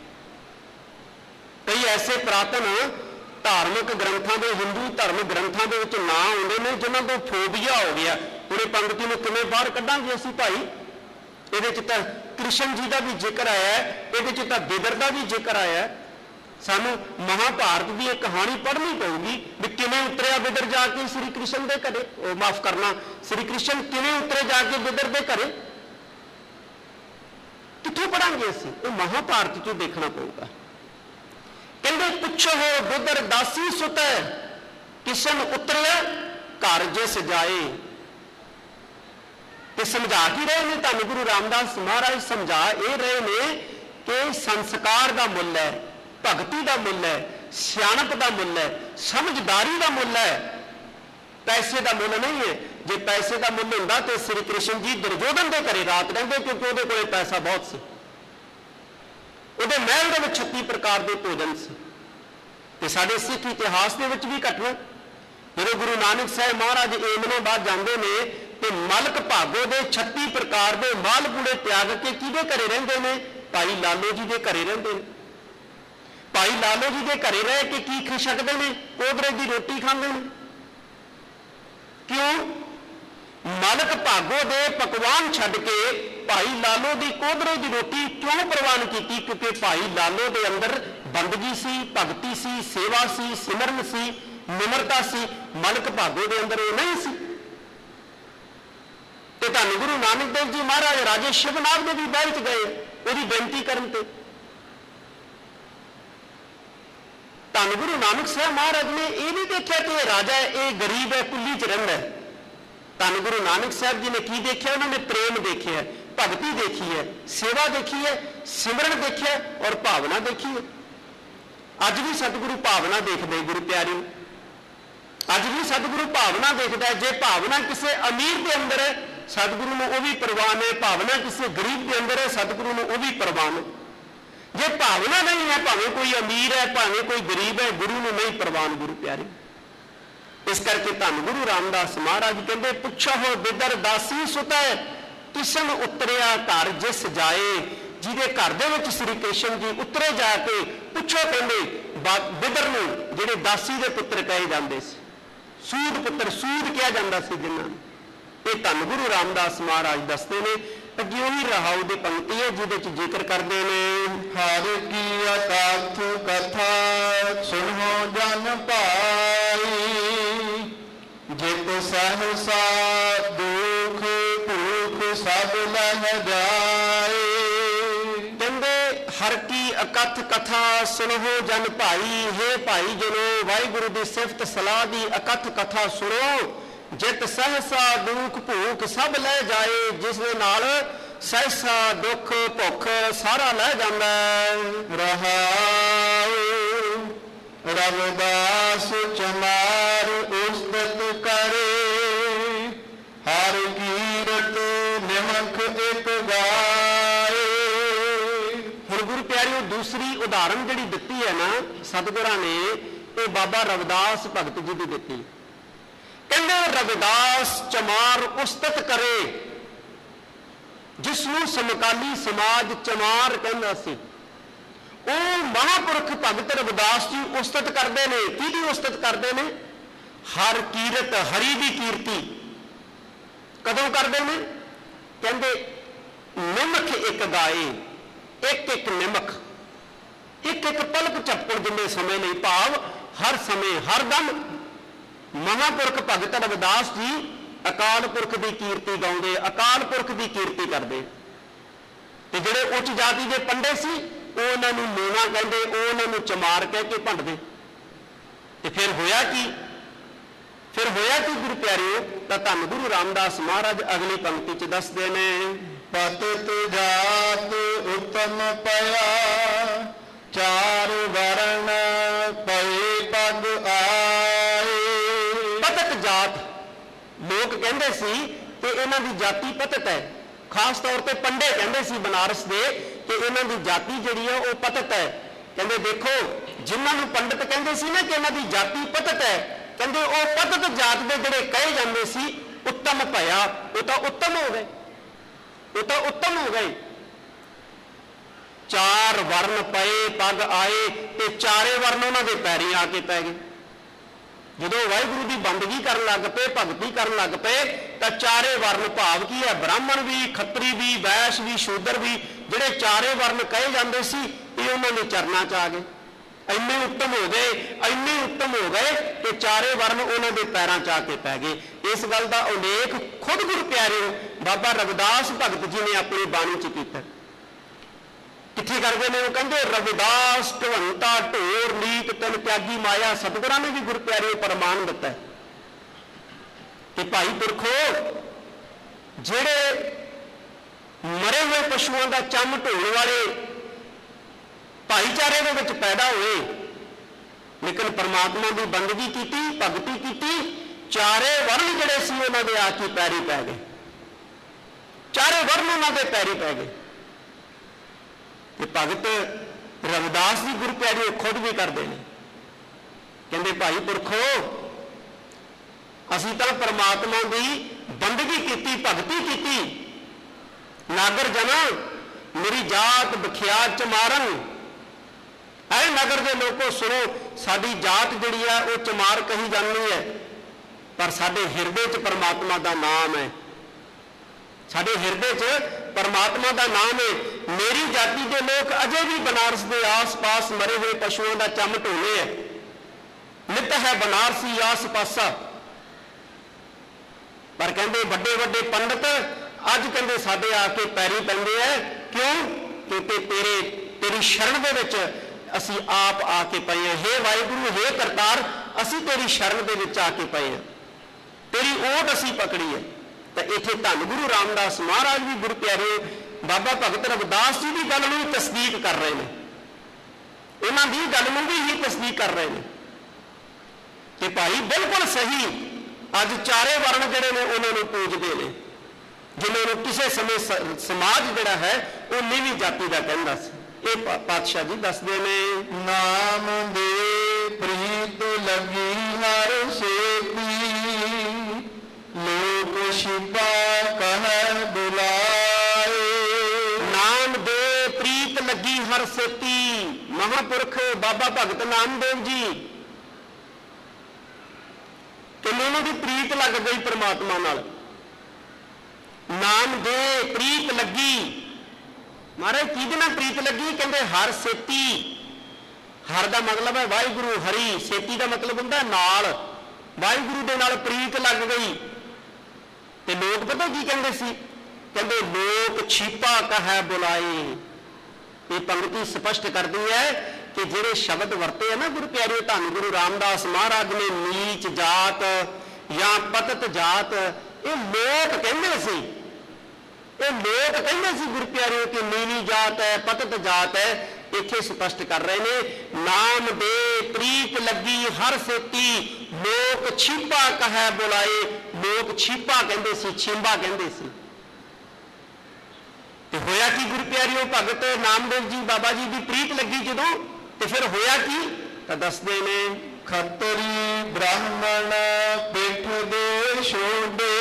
ਕਈ ਐਸੇ ਪ੍ਰਾਤਨ ਧਾਰਮਿਕ ਗ੍ਰੰਥਾਂ ਦੇ, ਹਿੰਦੂ ਧਰਮ ਗ੍ਰੰਥਾਂ ਦੇ ਵਿੱਚ ਨਾਂ ਆਉਂਦੇ ਨੇ ਜਿਨ੍ਹਾਂ ਤੋਂ ਫੋਬੀਆ ਹੋ ਗਿਆ। ਉਹਨੇ ਪੰਗਤੀ ਨੂੰ ਕਿਵੇਂ ਬਾਹਰ ਕੱਢਾਂਗੇ ਅਸੀਂ ਭਾਈ? ਇਹਦੇ 'ਚ ਤਾਂ ਕ੍ਰਿਸ਼ਨ ਜੀ ਦਾ ਵੀ ਜ਼ਿਕਰ ਆਇਆ, ਇਹਦੇ 'ਚ ਤਾਂ ਬਿਦਰ ਦਾ ਵੀ ਜ਼ਿਕਰ ਆਇਆ। ਸਾਨੂੰ ਮਹਾਭਾਰਤ ਦੀ ਇੱਕ ਕਹਾਣੀ ਪੜ੍ਹਨੀ ਪਊਗੀ ਵੀ ਕਿਵੇਂ ਉਤਰਿਆ ਬਿਦਰ ਜਾ ਕੇ ਸ੍ਰੀ ਕ੍ਰਿਸ਼ਨ ਦੇ ਘਰੇ, ਉਹ ਮਾਫ ਕਰਨਾ, ਸ੍ਰੀ ਕ੍ਰਿਸ਼ਨ ਕਿਵੇਂ ਉਤਰੇ ਜਾ ਕੇ ਬਿਦਰ ਦੇ ਘਰੇ। ਕਿੱਥੋਂ ਪੜਾਂਗੇ ਅਸੀਂ? ਉਹ ਮਹਾਭਾਰਤ 'ਚੋਂ ਦੇਖਣਾ ਪਊਗਾ। ਕਹਿੰਦੇ ਪੁੱਛੋ ਬਿਦਰ ਦਾਸੀ ਸੁਤੈ ਕਿਸ਼ਨ ਉਤਰਿਆ ਘਰ ਜਿਸ ਜਾਏ। ਤੇ ਸਮਝਾ ਕੀ ਰਹੇ ਨੇ ਧੰਨ ਗੁਰੂ ਰਾਮਦਾਸ ਮਹਾਰਾਜ? ਸਮਝਾ ਇਹ ਰਹੇ ਨੇ ਕਿ ਸੰਸਕਾਰ ਦਾ ਮੁੱਲ ਹੈ, ਭਗਤੀ ਦਾ ਮੁੱਲ ਹੈ, ਸਿਆਣਪ ਦਾ ਮੁੱਲ ਹੈ, ਸਮਝਦਾਰੀ ਦਾ ਮੁੱਲ ਹੈ, ਪੈਸੇ ਦਾ ਮੁੱਲ ਨਹੀਂ ਹੈ। ਜੇ ਪੈਸੇ ਦਾ ਮੁੱਲ ਹੁੰਦਾ ਤੇ ਸ੍ਰੀ ਕ੍ਰਿਸ਼ਨ ਜੀ ਦੁਰਯੋਧਨ ਦੇ ਘਰੇ ਰਾਤ ਰਹਿੰਦੇ, ਕਿਉਂਕਿ ਉਹਦੇ ਕੋਲੇ ਪੈਸਾ ਬਹੁਤ ਸੀ। ਉਹਦੇ ਮਹਿਲ ਦੇ ਵਿੱਚ 36 ਪ੍ਰਕਾਰ ਦੇ ਭੋਜਨ ਸੀ। ਤੇ ਸਾਡੇ ਸਿੱਖ ਇਤਿਹਾਸ ਦੇ ਵਿੱਚ ਵੀ ਘਟਨਾ, ਜਦੋਂ ਗੁਰੂ ਨਾਨਕ ਸਾਹਿਬ ਮਹਾਰਾਜ ਏਮਨਾਬਾਦ ਜਾਂਦੇ ਨੇ ਤੇ ਮਲਕ ਭਾਗੋ ਦੇ 36 ਪ੍ਰਕਾਰ ਦੇ ਮਾਲਪੂੜੇ ਤਿਆਗ ਕੇ ਕਿਹਦੇ ਘਰੇ ਰਹਿੰਦੇ ਨੇ? ਭਾਈ ਲਾਲੋ ਜੀ ਦੇ ਘਰੇ ਰਹਿੰਦੇ ਨੇ। ਭਾਈ ਲਾਲੋ ਜੀ ਦੇ ਘਰੇ ਰਹਿ ਕੇ ਕੀ ਖਾ ਸਕਦੇ ਨੇ? ਕੋਦਰੇ ਦੀ ਰੋਟੀ ਖਾਂਦੇ ਨੇ। ਕਿਉਂ? ਮਲਕ ਭਾਗੋ ਦੇ ਪਕਵਾਨ ਛੱਡ ਕੇ ਭਾਈ ਲਾਲੋ ਦੀ ਕੋਦਰੇ ਦੀ ਰੋਟੀ ਕਿਉਂ ਪ੍ਰਵਾਨ ਕੀਤੀ? ਕਿਉਂਕਿ ਭਾਈ ਲਾਲੋ ਦੇ ਅੰਦਰ ਬੰਦਗੀ ਸੀ, ਭਗਤੀ ਸੀ, ਸੇਵਾ ਸੀ, ਸਿਮਰਨ ਸੀ, ਨਿਮਰਤਾ ਸੀ। ਮਲਕ ਭਾਗੋ ਦੇ ਅੰਦਰ ਉਹ ਨਹੀਂ ਸੀ। ਤੇ ਧੰਨ ਗੁਰੂ ਨਾਨਕ ਦੇਵ ਜੀ ਮਹਾਰਾਜ ਰਾਜੇ ਸ਼ਿਵਨਾਥ ਦੇ ਵੀ ਮਹਿਲ 'ਚ ਗਏ ਉਹਦੀ ਬੇਨਤੀ ਕਰਨ ਤੇ। ਧੰਨ ਗੁਰੂ ਨਾਨਕ ਸਾਹਿਬ ਮਹਾਰਾਜ ਨੇ ਇਹ ਨਹੀਂ ਦੇਖਿਆ ਕਿ ਇਹ ਰਾਜਾ ਹੈ, ਇਹ ਗਰੀਬ ਹੈ, ਕੁੱਲੀ 'ਚ ਰਹਿੰਦਾ ਹੈ। ਧੰਨ ਗੁਰੂ ਨਾਨਕ ਸਾਹਿਬ ਜੀ ਨੇ ਕੀ ਦੇਖਿਆ? ਉਹਨਾਂ ਨੇ ਪ੍ਰੇਮ ਦੇਖਿਆ, ਭਗਤੀ ਦੇਖੀ ਹੈ, ਸੇਵਾ ਦੇਖੀ ਹੈ, ਸਿਮਰਨ ਦੇਖਿਆ ਔਰ ਭਾਵਨਾ ਦੇਖੀ ਹੈ। ਅੱਜ ਵੀ ਸਤਿਗੁਰੂ ਭਾਵਨਾ ਦੇਖਦੇ ਗੁਰੂ ਪਿਆਰਿਓ, ਅੱਜ ਵੀ ਸਤਿਗੁਰੂ ਭਾਵਨਾ ਦੇਖਦਾ। ਜੇ ਭਾਵਨਾ ਕਿਸੇ ਅਮੀਰ ਦੇ ਅੰਦਰ ਹੈ ਸਤਿਗੁਰੂ ਨੂੰ ਉਹ ਵੀ ਪ੍ਰਵਾਨ ਹੈ, ਭਾਵਨਾ ਕਿਸੇ ਗਰੀਬ ਦੇ ਅੰਦਰ ਹੈ ਸਤਿਗੁਰੂ ਨੂੰ ਉਹ ਵੀ ਪ੍ਰਵਾਨ ਹੈ। ਜੇ ਭਾਵਨਾ ਨਹੀਂ ਹੈ, ਭਾਵੇਂ ਕੋਈ ਅਮੀਰ ਹੈ ਭਾਵੇਂ ਕੋਈ ਗਰੀਬ ਹੈ, ਗੁਰੂ ਨੂੰ ਨਹੀਂ ਪ੍ਰਵਾਨ ਗੁਰੂ ਪਿਆਰੇ। ਇਸ ਕਰਕੇ ਧੰਨ ਗੁਰੂ ਰਾਮਦਾਸ ਮਹਾਰਾਜ ਕਹਿੰਦੇ ਪੁੱਛੋ ਬਿਦਰ ਦਾਸੀ ਸੁਤੈ ਕਿਸ਼ਨ ਉਤਰਿਆ ਘਰ ਜਿਸ ਜਾਏ। ਜਿਹਦੇ ਘਰ ਦੇ ਵਿੱਚ ਸ੍ਰੀ ਕ੍ਰਿਸ਼ਨ ਜੀ ਉਤਰੇ ਜਾ ਕੇ ਪੁੱਛੋ, ਕਹਿੰਦੇ ਬਿਦਰ ਨੂੰ ਜਿਹੜੇ ਦਾਸੀ ਦੇ ਪੁੱਤਰ ਕਹੇ ਜਾਂਦੇ ਸੀ, ਸੂਦ ਪੁੱਤਰ, ਸੂਦ ਕਿਹਾ ਜਾਂਦਾ ਸੀ ਜਿਨ੍ਹਾਂ ਨੂੰ। ਇਹ ਧੰਨ ਗੁਰੂ ਰਾਮਦਾਸ ਮਹਾਰਾਜ ਦੱਸਦੇ ਨੇ। ਅੱਗੇ ਉਹੀ ਰਹਾਉ ਦੀ ਪੰਕਤੀ ਹੈ ਜਿਹਦੇ 'ਚ ਜ਼ਿਕਰ ਕਰਦੇ ਨੇ, ਹਰ ਕੀ ਅਕਥ ਕਥਾ ਸੁਣੋ ਜਨ ਭਾਈ, ਜਿਤ ਸਹਸਾ ਦੁਖ ਭੂਖ ਸਭ ਲਹਿ ਜਾਏ। ਕਹਿੰਦੇ ਹਰ ਕੀ ਅਕਥ ਕਥਾ ਸੁਣੋ ਜਨ ਭਾਈ। ਹੇ ਭਾਈ ਜਨੋ, ਵਾਹਿਗੁਰੂ ਦੀ ਸਿਫਤ ਸਲਾਹ ਦੀ ਅਕਥ ਕਥਾ ਸੁਣੋ। ਜਿਤ ਸਹਸਾ ਦੁੱਖ ਭੂਖ ਸਭ ਲੈ ਜਾਏ, ਜਿਸ ਦੇ ਨਾਲ ਸਹਸਾ ਦੁੱਖ ਭੁੱਖ ਸਾਰਾ ਲੈ ਜਾਂਦਾ। ਰਹਾਉ ਰਵਿਦਾਸ ਚਮਾਰ ਉਸਤਤ ਕਰੇ, ਹਰ ਕੀਰਤ ਨਿਮਖ ਇੱਕ ਗਾਏ। ਹੁਣ ਗੁਰੂ ਪਿਆਰਿਓ ਦੂਸਰੀ ਉਦਾਹਰਣ ਜਿਹੜੀ ਦਿੱਤੀ ਹੈ ਨਾ ਸਤਿਗੁਰਾਂ ਨੇ, ਇਹ ਬਾਬਾ ਰਵਿਦਾਸ ਭਗਤ ਜੀ ਦੀ ਦਿੱਤੀ। ਕਹਿੰਦੇ ਰਵਿਦਾਸ ਚਮਾਰ ਉਸਤਤ ਕਰੇ, ਜਿਸ ਨੂੰ ਸਮਕਾਲੀ ਸਮਾਜ ਚਮਾਰ ਕਹਿੰਦਾ ਸੀ। ਉਹ ਮਹਾਂਪੁਰਖ ਭਗਤ ਰਵਿਦਾਸ ਜੀ ਉਸਤਤ ਕਰਦੇ ਨੇ। ਕਿਹਦੀ ਉਸਤਤ ਕਰਦੇ ਨੇ? ਹਰ ਕੀਰਤ, ਹਰੀ ਦੀ ਕੀਰਤੀ ਕਦੋਂ ਕਰਦੇ ਨੇ? ਕਹਿੰਦੇ ਨਿਮਖ ਇੱਕ ਗਾਏ, ਇੱਕ ਇੱਕ ਨਿਮਖ, ਇੱਕ ਇੱਕ ਪਲਕ ਝਪਕਣ ਜਿੰਨੇ ਸਮੇਂ ਲਈ, ਭਾਵ ਹਰ ਸਮੇਂ ਹਰ ਦਮ ਮਹਾਂਪੁਰਖ ਭਗਤ ਰਵਿਦਾਸ ਜੀ ਅਕਾਲ ਪੁਰਖ ਦੀ ਕੀਰਤੀ ਗਾਉਂਦੇ, ਅਕਾਲ ਪੁਰਖ ਦੀ ਕੀਰਤੀ ਕਰਦੇ। ਤੇ ਜਿਹੜੇ ਉੱਚ ਜਾਤੀ ਦੇ ਪੰਡੇ ਸੀ ਉਹ ਉਹਨਾਂ ਨੂੰ ਨੀਵਾਂ ਕਹਿੰਦੇ, ਉਹ ਉਹਨਾਂ ਨੂੰ ਚਮਾਰ ਕਹਿ ਕੇ ਭੰਡਦੇ। ਤੇ ਫਿਰ ਹੋਇਆ ਕੀ? ਫਿਰ ਹੋਇਆ ਕੀ ਗੁਰੂ ਪਿਆਰਿਓ? ਤਾਂ ਧੰਨ ਗੁਰੂ ਰਾਮਦਾਸ ਮਹਾਰਾਜ ਅਗਲੀ ਪੰਕਤੀ 'ਚ ਦੱਸਦੇ ਨੇ, ਪਤਿਤ ਜਾਤ ਉਤਮ ਪਿਆ, ਚਾਰ ਵਰਨ ਪਏ ਪਗ ਆਏ। ਪਤਿਤ ਜਾਤ ਲੋਕ ਕਹਿੰਦੇ ਸੀ ਤੇ ਇਹਨਾਂ ਦੀ ਜਾਤੀ ਪਤਿਤ ਹੈ। खास तौर पर पंडे कहते सी बनारस के कि इन्हों की जाति जिहड़ी है वो पतित है। कहते देखो जिन्होंने पंडित कहते सी ना कि इन्हों की जाति पतित है, कहते वो पतित जात के जिहड़े कहे जाते सी उत्तम भया, वो तो उत्तम हो गए, वो तो उत्तम हो गए। चार वर्ण पए पग आए ते चारे वर्ण उन्होंने पैरी आके पै गए। जो वाहिगुरु की बंदगी कर लग पे, भगती कर लग पे, तो चारे वर्ण भाव की है, ब्राह्मण भी, खत्तरी भी, वैश्य भी, शूद्र भी, जिहड़े चारे वर्ण कहे जाते सी ये उन्होंने चरणों च आ गए। इन्ने उत्तम हो गए, इन्ने उत्तम हो गए कि चारे वर्ण उन्होंने पैरों च आके पै गए। इस गल का उल्लेख खुद गुरु प्यारे बाबा रविदास भगत जी ने अपनी बाणी च कीता। किथे करते हैं वो कहते रविदास ढवंता ढोर नीत तन त्यागी माया। सतगुरां ने भी गुरु प्यारे प्रमाण दिता है कि भाई पुरखो जेड़े मरे हुए पशुओं का चम ढोण वाले भाईचारे दे विच पैदा हुए, लेकिन परमात्मा की बंदगी की, भगती की, चारे वर्ण जिहड़े सी उन्हां दे आके पैरी पै गए, चारे वर्ण उन्हां दे पैरी पै गए। भगत रविदास जी गुरु प्यारे खुद भी करते हैं, कहते भाई पुरखो असी तो परमात्मा की बंदगी की, भगती की, नागर जना मेरी जात बखियात चमारन। ऐ नगर के लोगों सुनो, साडी जात जिहड़ी है वो चमार कही जाती है, पर साडे हिरदे च परमात्मा का नाम है, साडे हिरदे च परमात्मा का नाम है। मेरी जाति के लोग अजे भी बनारस के आस पास मरे हुए पशुओं का चम ढोने है। नित है बनारसी आस पासा, पर कहते बड़े बड़े पंडित अज कहते साडे आके पैरी पैंदे है। क्यों? क्योंकि तेरी शरण दे विच असी आप आके पए हैं। हे वाहिगुरु, हे करतार, असी तेरी शरण दे विच आके पए हैं, तेरी ओट असी पकड़ी है। तो इत्थे धन गुरु रामदास महाराज भी गुरु प्यारे बाबा भगत रविदास जी की गल नूं तस्दीक कर रहे हैं, इन्हां दी गल नूं भी ही तस्दीक कर रहे हैं कि भाई बिल्कुल सही अज चारे वर्ण जिहड़े ने उन्होंने पूजते हैं, जिन्होंने किसी समय समाज जिहड़ा है वो नीवीं जाति का कहंदा सी। ये पातशाह जी दसदे ने, नाम दे प्रीत लगी हर सेती, लोक शिपा कह बुलाए। नाम दे प्रीत लगी हर सेती। महापुरख बाबा भगत नामदेव जी किन्हों की प्रीत लग गई परमात्मा नाल। नाम दे प्रीत लगी, महाराज किहदे नाल प्रीत लगी? कहते हर सेती। हर का मतलब है वाहिगुरु, हरि, सेती का मतलब होंदा नाल, वाहिगुरु दे नाल प्रीत लग गई। ते लोग पता की कहते सी? कहते लोक छीपा कह बुलाए। ये पंक्ति स्पष्ट करती है कि ਜਿਹੜੇ शब्द वरते हैं ना गुरु प्यारे धन गुरु रामदास महाराज ने, नीच जात या पतित जात, ये लोक कहते सी, ये लोक कहते सी गुरु प्यारे कि नीवी जात है, पतित जात है। इत्थे स्पष्ट कर रहे ने, नाम दे प्रीत लगी हर सेती, लोक छीपा कह बुलाए। लोक छीपा कहते सी, छींबा कहते सी। ते होया कि गुरु प्यारे भगत नामदेव जी बाबा जी की प्रीत लगी जदों, तो फिर होया कि तो दसदे ने, खतरी ब्राह्मण पिठ दे छोड़े,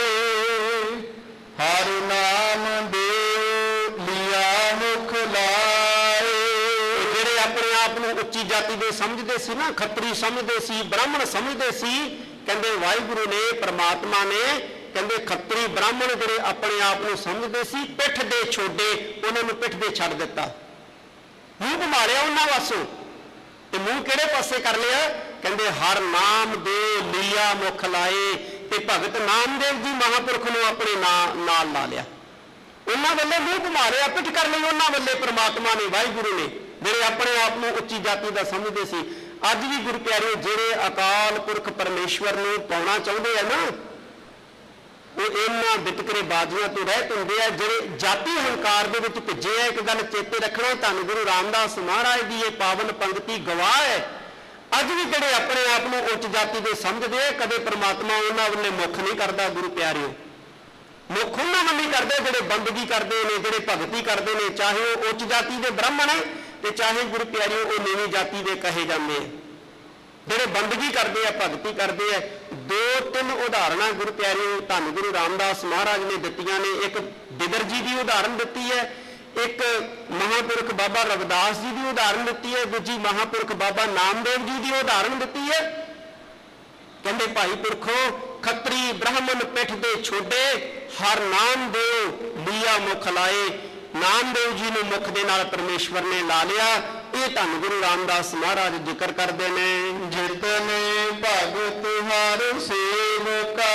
हर नाम दे लिया मुख लाए। जेड़े अपने आप को उच्ची जाति दे समझते सी ना, खतरी समझते सी, ब्राह्मण समझते सी, कहते वाहिगुरु ने, परमात्मा ने, कहते खतरी ब्राह्मण जेड़े अपने आप को समझते सी, पिठ दे छोड़े, उन्होंने पिठ दे छड़ दिता, मूँह घुमा लिया उन्होंने वासों। ते मूँह किहड़े पासे कर लिया? कहते हर नाम दे लिया मुख लाए। ते भगत नामदेव जी महापुरख नूं अपने नाल ला लिया, उन्होंने वाले मूँह घुमा लिया, पिठ कर ली उन्होंने वाले परमात्मा ने, वाहिगुरु ने, जेड़े अपने आप को उच्ची जाति का समझते सी। अज भी गुरु प्यारे जेड़े अकाल पुरख परमेश्वर नूं पाउणा चाहुंदे है ना, वो इन्हां वितकरे बाजियां तो रहत हुंदे आ, जेड़े जाति हंकार दे विच भिजे आ। एक गल चेते रखना, धन गुरु रामदास महाराज की ये पावन पंक्ति गवाह है। अज भी जेड़े अपने आप को उच्च जाति के समझते हैं, कदे परमात्मा उन्हां वल्ले मुख नहीं करता। गुरु प्यारे ਮੁੱਖ ਉਹਨਾਂ ਨੂੰ ਨਹੀਂ ਕਰਦੇ ਜਿਹੜੇ ਬੰਦਗੀ ਕਰਦੇ ਨੇ, ਜਿਹੜੇ ਭਗਤੀ ਕਰਦੇ ਨੇ, ਚਾਹੇ ਉਹ ਉੱਚ ਜਾਤੀ ਦੇ ਬ੍ਰਾਹਮਣ ਹੈ ਤੇ ਚਾਹੇ ਗੁਰੂ ਪਿਆਰਿਓ ਉਹ ਨੀਵੀਂ ਜਾਤੀ ਦੇ ਕਹੇ ਜਾਂਦੇ ਆ। ਜਿਹੜੇ ਬੰਦਗੀ ਕਰਦੇ ਆ, ਭਗਤੀ ਕਰਦੇ ਆ। 2-3 ਉਦਾਹਰਨਾਂ ਗੁਰੂ ਪਿਆਰਿਓ ਧੰਨ ਗੁਰੂ ਰਾਮਦਾਸ ਮਹਾਰਾਜ ਨੇ ਦਿੱਤੀਆਂ ਨੇ। ਇੱਕ ਬਿਦਰ ਜੀ ਦੀ ਉਦਾਹਰਨ ਦਿੱਤੀ ਹੈ, ਇੱਕ ਮਹਾਂਪੁਰਖ ਬਾਬਾ ਰਵਿਦਾਸ ਜੀ ਦੀ ਉਦਾਹਰਨ ਦਿੱਤੀ ਹੈ, ਦੂਜੀ ਮਹਾਂਪੁਰਖ ਬਾਬਾ ਨਾਮਦੇਵ ਜੀ ਦੀ ਉਦਾਹਰਨ ਦਿੱਤੀ ਹੈ। ਕਹਿੰਦੇ ਭਾਈ ਪੁਰਖੋ ਖੱਤਰੀ ਬ੍ਰਾਹਮਣ ਪਿੱਠ ਦੇ ਛੋਡੇ, ਹਰ ਨਾਮ ਦੇਵ ਲੀਆ ਮੁਖ ਲਾਏ। ਨਾਮਦੇਵ ਜੀ ਨੂੰ ਮੁਖ ਦੇ ਨਾਲ ਪਰਮੇਸ਼ਵਰ ਨੇ ਲਾ ਲਿਆ। ਇਹ ਧੰਨ ਗੁਰੂ ਰਾਮਦਾਸ ਮਹਾਰਾਜ ਜ਼ਿਕਰ ਕਰਦੇ ਨੇ। ਜਿਤਨੇ ਭਗਤ ਹਰ ਸੇਵਕਾ,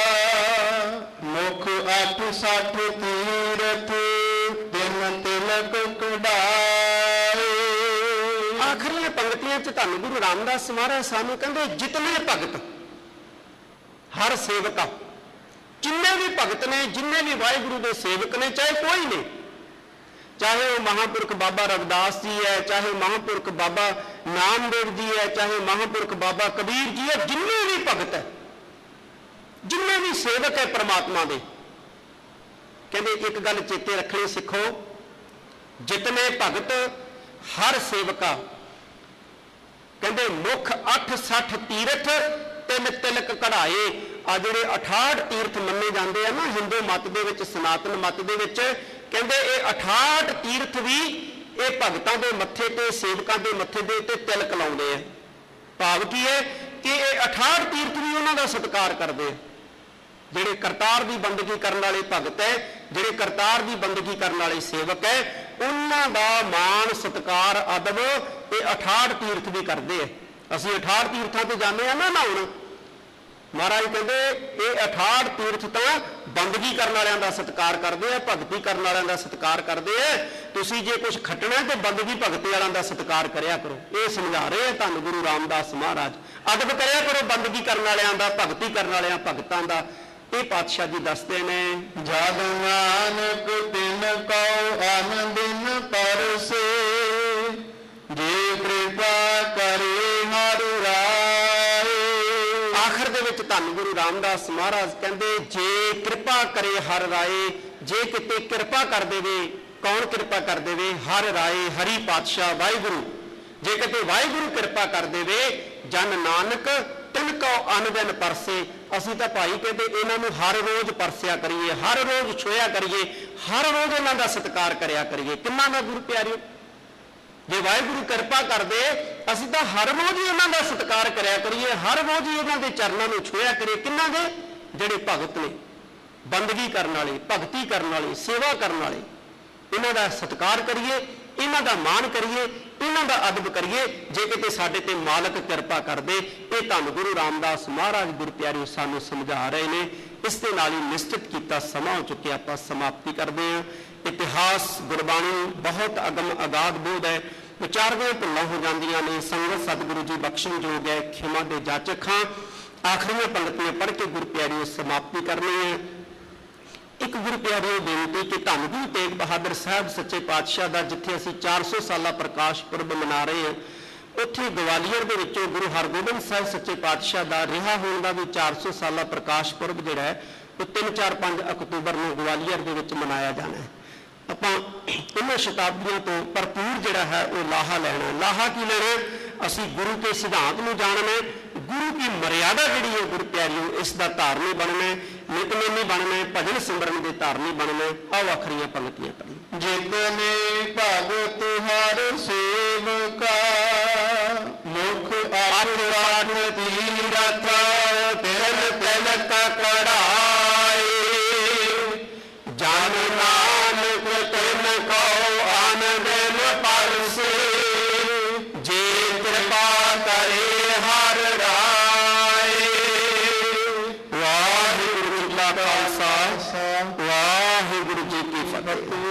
ਮੁਖ 8-60 ਤੀਰਥ, ਤਿੰਨ ਤਿਲਕ ਕਢਾਏ। ਆਖਰੀਆਂ ਪੰਕਤੀਆਂ 'ਚ ਧੰਨ ਗੁਰੂ ਰਾਮਦਾਸ ਮਹਾਰਾਜ ਸਾਨੂੰ ਕਹਿੰਦੇ ਜਿਤਨੇ ਭਗਤ ਹਰ ਸੇਵਕਾ, ਜਿੰਨੇ ਵੀ ਭਗਤ ਨੇ, ਜਿੰਨੇ ਵੀ ਵਾਹਿਗੁਰੂ ਦੇ ਸੇਵਕ ਨੇ, ਚਾਹੇ ਕੋਈ ਨੇ, ਚਾਹੇ ਉਹ ਮਹਾਂਪੁਰਖ ਬਾਬਾ ਰਵਿਦਾਸ ਜੀ ਹੈ, ਚਾਹੇ ਮਹਾਂਪੁਰਖ ਬਾਬਾ ਨਾਮਦੇਵ ਜੀ ਹੈ, ਚਾਹੇ ਮਹਾਂਪੁਰਖ ਬਾਬਾ ਕਬੀਰ ਜੀ ਹੈ, ਜਿੰਨੇ ਵੀ ਭਗਤ ਹੈ, ਜਿੰਨੇ ਵੀ ਸੇਵਕ ਹੈ ਪ੍ਰਮਾਤਮਾ ਦੇ, ਕਹਿੰਦੇ ਇੱਕ ਗੱਲ ਚੇਤੇ ਰੱਖਣੀ ਸਿੱਖੋ, ਜਿਤਨੇ ਭਗਤ ਹਰ ਸੇਵਕਾ, ਕਹਿੰਦੇ ਮੁੱਖ 8-60 ਤੀਰਥ, ਤਿੰਨ ਤਿਲਕ ਕਢਾਏ। ਆ ਜਿਹੜੇ 68 ਤੀਰਥ ਮੰਨੇ ਜਾਂਦੇ ਆ ਨਾ ਹਿੰਦੂ ਮਤ ਦੇ ਵਿੱਚ, ਸਨਾਤਨ ਮਤ ਦੇ ਵਿੱਚ, ਕਹਿੰਦੇ ਇਹ 68 ਤੀਰਥ ਵੀ ਇਹ ਭਗਤਾਂ ਦੇ ਮੱਥੇ ਤੇ, ਸੇਵਕਾਂ ਦੇ ਮੱਥੇ ਦੇ ਉੱਤੇ ਤਿਲਕ ਲਾਉਂਦੇ ਆ। ਭਾਵ ਕੀ ਹੈ ਕਿ ਇਹ 68 ਤੀਰਥ ਵੀ ਉਹਨਾਂ ਦਾ ਸਤਿਕਾਰ ਕਰਦੇ ਆ। ਜਿਹੜੇ ਕਰਤਾਰ ਦੀ ਬੰਦਗੀ ਕਰਨ ਵਾਲੇ ਭਗਤ ਹੈ, ਜਿਹੜੇ ਕਰਤਾਰ ਦੀ ਬੰਦਗੀ ਕਰਨ ਵਾਲੇ ਸੇਵਕ ਹੈ, ਉਹਨਾਂ ਦਾ ਮਾਣ ਸਤਿਕਾਰ ਅਦਬ ਇਹ 68 ਤੀਰਥ ਵੀ ਕਰਦੇ ਆ। ਅਸੀਂ 68 ਤੀਰਥਾਂ ਤੇ ਜਾਂਦੇ ਆ ਨਾ ਨਹਾਉਣ, ਮਹਾਰਾਜ ਕਹਿੰਦੇ ਇਹ 68 ਤੀਰਥ ਤਾਂ ਬੰਦਗੀ ਕਰਨ ਵਾਲਿਆਂ ਦਾ ਸਤਿਕਾਰ ਕਰਦੇ ਆ, ਭਗਤੀ ਕਰਨ ਵਾਲਿਆਂ ਦਾ ਸਤਿਕਾਰ ਕਰਦੇ ਆ। ਤੁਸੀਂ ਜੇ ਕੁਝ ਖੱਟਣਾ ਤੇ ਬੰਦਗੀ ਭਗਤੀ ਵਾਲਿਆਂ ਦਾ ਸਤਿਕਾਰ ਕਰਿਆ ਕਰੋ। ਇਹ ਸਮਝਾ ਰਹੇ ਆ ਧੰਨ ਗੁਰੂ ਰਾਮਦਾਸ ਮਹਾਰਾਜ। ਅਦਬ ਕਰਿਆ ਕਰੋ ਬੰਦਗੀ ਕਰਨ ਵਾਲਿਆਂ ਦਾ, ਭਗਤੀ ਕਰਨ ਵਾਲਿਆਂ ਭਗਤਾਂ ਦਾ। ਇਹ ਪਾਤਸ਼ਾਹ ਜੀ ਦੱਸਦੇ ਨੇ, ਜਦ ਨਾਨਕ ਤਿਨ ਕਉ ਅਨੰਦਿਨ ਪਰਸੇ, ਜੇ ਕਿਰਪਾ ਕਰੇ ਹਰਿ ਰਾਏ। ਆਖਰ ਦੇ ਵਿੱਚ ਧੰਨ ਗੁਰੂ ਰਾਮਦਾਸ ਮਹਾਰਾਜ ਕਹਿੰਦੇ ਜੇ ਕਿਰਪਾ ਕਰੇ ਹਰਿ ਰਾਏ, ਜੇ ਕਿਤੇ ਕਿਰਪਾ ਕਰ ਦੇਵੇ, ਕੌਣ ਕਿਰਪਾ ਕਰ ਦੇਵੇ? ਹਰਿ ਰਾਏ, ਹਰੀ ਪਾਤਸ਼ਾਹ ਵਾਹਿਗੁਰੂ। ਜੇ ਕਿਤੇ ਵਾਹਿਗੁਰੂ ਕਿਰਪਾ ਕਰ ਦੇਵੇ, ਜਨ ਨਾਨਕ ਤਿਨ ਕਉ ਅਨੰਦਿਨ ਪਰਸੇ। ਅਸੀਂ ਤਾਂ ਭਾਈ ਕਹਿੰਦੇ ਇਹਨਾਂ ਨੂੰ ਹਰ ਰੋਜ਼ ਪਰਸਿਆ ਕਰੀਏ, ਹਰ ਰੋਜ਼ ਛੋਇਆ ਕਰੀਏ, ਹਰ ਰੋਜ਼ ਇਹਨਾਂ ਦਾ ਸਤਿਕਾਰ ਕਰਿਆ ਕਰੀਏ। ਕਿੰਨਾ ਦਾ ਗੁਰੂ ਪਿਆਰਿਓ, ਜੇ ਵਾਹਿਗੁਰੂ ਕਿਰਪਾ ਕਰਦੇ ਅਸੀਂ ਤਾਂ ਹਰ ਰੋਜ਼ ਹੀ ਇਹਨਾਂ ਦਾ ਸਤਿਕਾਰ ਕਰਿਆ ਕਰੀਏ, ਹਰ ਰੋਜ਼ ਹੀ ਇਹਨਾਂ ਦੇ ਚਰਨਾਂ ਨੂੰ ਛੋਇਆ ਕਰੀਏ। ਕਿੰਨਾ ਦੇ? ਜਿਹੜੇ ਭਗਤ ਨੇ, ਬੰਦਗੀ ਕਰਨ ਵਾਲੇ, ਭਗਤੀ ਕਰਨ ਵਾਲੇ, ਸੇਵਾ ਕਰਨ ਵਾਲੇ, ਇਹਨਾਂ ਦਾ ਸਤਿਕਾਰ ਕਰੀਏ, ਇਹਨਾਂ ਦਾ ਮਾਣ ਕਰੀਏ, ਇਹਨਾਂ ਦਾ ਅਦਬ ਕਰੀਏ। ਜੇ ਕਿਤੇ ਸਾਡੇ ਤੇ ਮਾਲਕ ਕਿਰਪਾ ਕਰਦੇ। ਇਹ ਧੰਨ ਗੁਰੂ ਰਾਮਦਾਸ ਮਹਾਰਾਜ ਗੁਰੂ ਪਿਆਰਿਓ ਸਾਨੂੰ ਸਮਝਾ ਰਹੇ ਨੇ। ਇਸ ਦੇ ਨਾਲ ਹੀ ਨਿਸ਼ਚਿਤ ਕੀਤਾ ਸਮਾਂ ਹੋ ਚੁੱਕਿਆ, ਆਪਾਂ ਸਮਾਪਤੀ ਕਰਦੇ ਹਾਂ। ਇਤਿਹਾਸ ਗੁਰਬਾਣੀ ਬਹੁਤ ਅਗਮ ਅਗਾਧ ਬੋਧ ਹੈ, ਵਿਚਾਰਦੀਆਂ ਭੁੱਲਾਂ ਹੋ ਜਾਂਦੀਆਂ ਨੇ। ਸੰਗਤ ਸਤਿਗੁਰੂ ਜੀ ਬਖਸ਼ਣਯੋਗ ਹੈ, ਖਿਮਾ ਦੇ ਜਾਚਕ ਹਾਂ। ਆਖਰੀਆਂ ਪੰਕਤੀਆਂ ਪੜ੍ਹ ਕੇ ਗੁਰੂ ਪਿਆਰਿਓ ਸਮਾਪਤੀ ਕਰਨੀ ਹੈ। ਇੱਕ ਗੁਰੂ ਪਿਆਰਿਓ ਬੇਨਤੀ ਕਿ ਧੰਨ ਗੁਰੂ ਤੇਗ ਬਹਾਦਰ ਸਾਹਿਬ ਸੱਚੇ ਪਾਤਸ਼ਾਹ ਦਾ ਜਿੱਥੇ ਅਸੀਂ 400 ਸਾਲਾ ਪ੍ਰਕਾਸ਼ ਪੁਰਬ ਮਨਾ ਰਹੇ ਹਾਂ, ਉੱਥੇ ਗਵਾਲੀਅਰ ਦੇ ਵਿੱਚੋਂ ਗੁਰੂ ਹਰਗੋਬਿੰਦ ਸਾਹਿਬ ਸੱਚੇ ਪਾਤਸ਼ਾਹ ਦਾ ਰਿਹਾ ਹੋਣ ਦਾ ਵੀ 400 ਸਾਲਾ ਪ੍ਰਕਾਸ਼ ਪੁਰਬ ਜਿਹੜਾ ਹੈ ਉਹ 3, 4, 5 ਅਕਤੂਬਰ ਨੂੰ ਗਵਾਲੀਅਰ ਦੇ ਵਿੱਚ ਮਨਾਇਆ ਜਾਣਾ ਹੈ। ਆਪਾਂ ਇਹਨਾਂ ਸ਼ਤਾਬਦੀਆਂ ਤੋਂ ਭਰਪੂਰ ਜਿਹੜਾ ਹੈ ਉਹ ਲਾਹਾ ਲੈਣਾ। ਲਾਹਾ ਕੀ ਲੈਣਾ? ਅਸੀਂ ਗੁਰੂ ਕੇ ਸਿਧਾਂਤ ਨੂੰ ਜਾਣਨਾ, ਗੁਰੂ ਕੀ ਮਰਿਆਦਾ ਜਿਹੜੀ ਹੈ ਗੁਰੂ ਪਿਆਰਿਓ ਇਸ ਦਾ ਧਾਰਨੀ ਬਣਨਾ, ਨਿਤਨੇਮੀ ਬਣਨਾ, ਭਜਨ ਸਿਮਰਨ ਦੇ ਧਾਰਨੀ ਬਣਨਾ। ਆਓ ਆਖਰੀਆਂ ਪੰਕਤੀਆਂ ਪੜ੍ਹੀਏ। ਜਿਤਨੇ ਭਗਤ ਹਰ ਸੇਵਕਾ, ਮੁਖ 8-8 ਤੀਰਥ, ਤਿੰਨ ਤਿਲਕ ਕਢਾਏ। ਜਨ ਨਾਨਕ ਤਿਨ ਕਉ ਅਨੰਦਿਨ ਪਰਸੇ, ਜੇ ਕਿਰਪਾ ਕਰੇ ਹਰਿ ਰਾਏ। ਵਾਹਿਗੁਰੂ ਜੀ ਕਾ ਖਾਲਸਾ, ਵਾਹਿਗੁਰੂ ਜੀ ਕੀ ਫਤਿਹ।